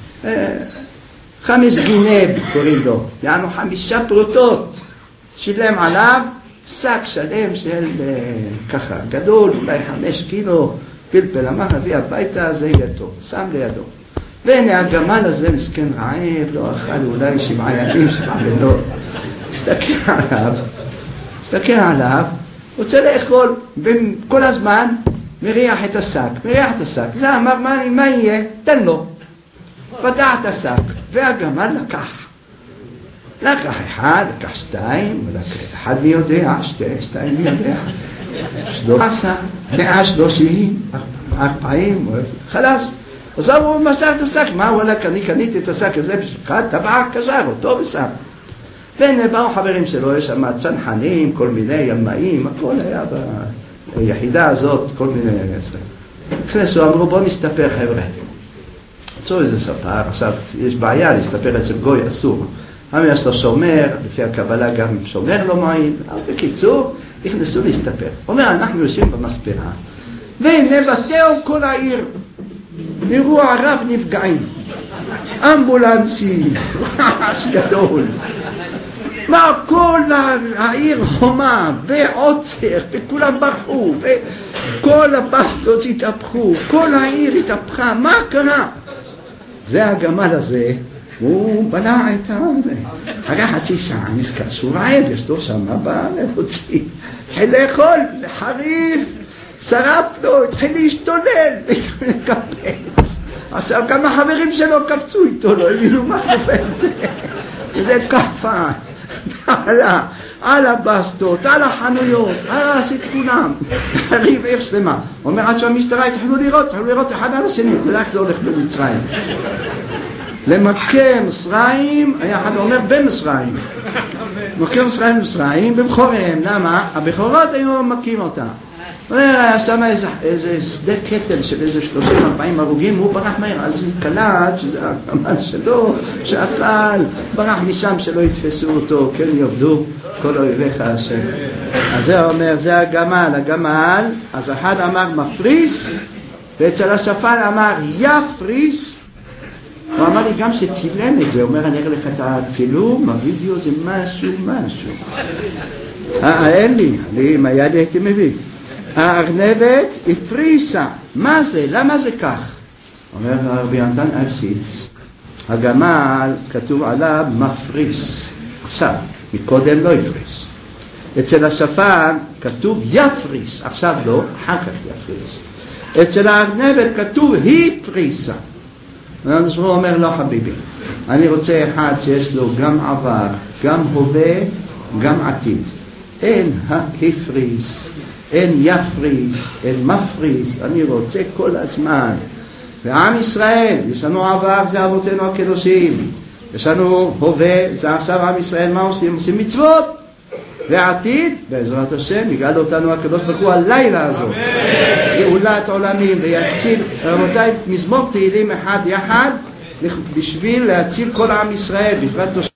חמש גינב קוראים לו, יענו חמישה פרוטות. שילם עליו שק שלם של ככה גדול, אולי חמש קילו פלפל. אמר הביא הביתה, זה יהיה טוב, שם לידו. והנה הגמל הזה מסכן רעב, לא אכל אולי שבעה ימים, שבעה לילות. הסתכל עליו, הסתכל עליו, רוצה לאכול, וכל הזמן מריח את השק, מריח את השק. זה אמר, מה, מה יהיה? תן לו. פתח את השק, והגמל לקח. לקח אחד, לקח שתיים, לקח אחד מי יודע, שתי, שתיים מי יודע. שלוש עשר, מאה שלושים, ארבעים, חלס. אז הוא מסר את השק, מה הוא הלך, אני קניתי את השק הזה בשבילך, טבע קשר אותו ושם. והנה באו חברים שלו, יש שם צנחנים, כל מיני ימאים, הכל היה ביחידה הזאת, כל מיני יצרים. נכנסו, אמרו בוא נסתפר חבר'ה. עצור איזה ספר, עכשיו יש בעיה להסתפר אצל גוי אסור. אבל יש לו שומר, לפי הקבלה גם שומר לא מועיל, אבל בקיצור, נכנסו להסתפר. אומר, אנחנו יושבים במספרה, והנה בתיאום כל העיר, אירוע רב נפגעים, אמבולנסים, רעש גדול. מה כל העיר הומה, ועוצר, וכולם ברחו, וכל הבסטות התהפכו, כל העיר התהפכה, מה קרה? זה הגמל הזה, הוא בלע את זה. אחרי חצי שעה נזכר שהוא רעב, יש לו שם בא להוציא. התחיל לאכול, זה חריף, שרף לו, התחיל להשתולל, והתחיל לקפץ. עכשיו גם החברים שלו קפצו איתו, לא הבינו מה קופץ. וזה קפץ. עלה, על הבסטות, על החנויות, על הסיפונם, ריב עיר שלמה. אומר עד שהמשטרה התחילו לראות, התחילו לראות אחד על השני, תדע איך זה הולך במצרים. למכה מצרים, היה אחד אומר במצרים. מכה מצרים מצרים בבחוריהם, למה? הבכורות היו מכים אותה. היה שם איזה, איזה שדה קטל של איזה שלושים ארבעים הרוגים, הוא ברח מהר, אז קלט שזה הגמל שלו, שאכל, ברח משם שלא יתפסו אותו, כן יעבדו כל אויביך השם. אז זה אומר, זה הגמל, הגמל, אז אחד אמר מפריס, ואצל השפן אמר יפריס, הוא אמר לי גם שצילם את זה, הוא אומר, אני אראה לך את הצילום, הווידאו זה משהו, משהו. אה, אין לי, אני עם היד הייתי מביא. הארנבת הפריסה. מה זה? למה זה כך? אומר רבי יונתן אייבשיץ, הגמל כתוב עליו מפריס. עכשיו, מקודם לא הפריס. אצל השפן כתוב יפריס, עכשיו לא, אחר כך יפריס. אצל הארנבת כתוב הפריסה. הוא אומר לא חביבי, אני רוצה אחד שיש לו גם עבר, גם הווה, גם עתיד. אין הפריס. אין יפריס, אין מפריס, אני רוצה כל הזמן. ועם ישראל, יש לנו עבר, זה אבותינו הקדושים. יש לנו הווה, זה עכשיו עם ישראל, מה עושים? עושים מצוות. ועתיד, בעזרת השם, יגאל אותנו הקדוש ברוך הוא הלילה הזאת. גאולת עולמים, ויציל, רבותיי, מזמור תהילים אחד יחד, בשביל להציל כל עם ישראל, בפרט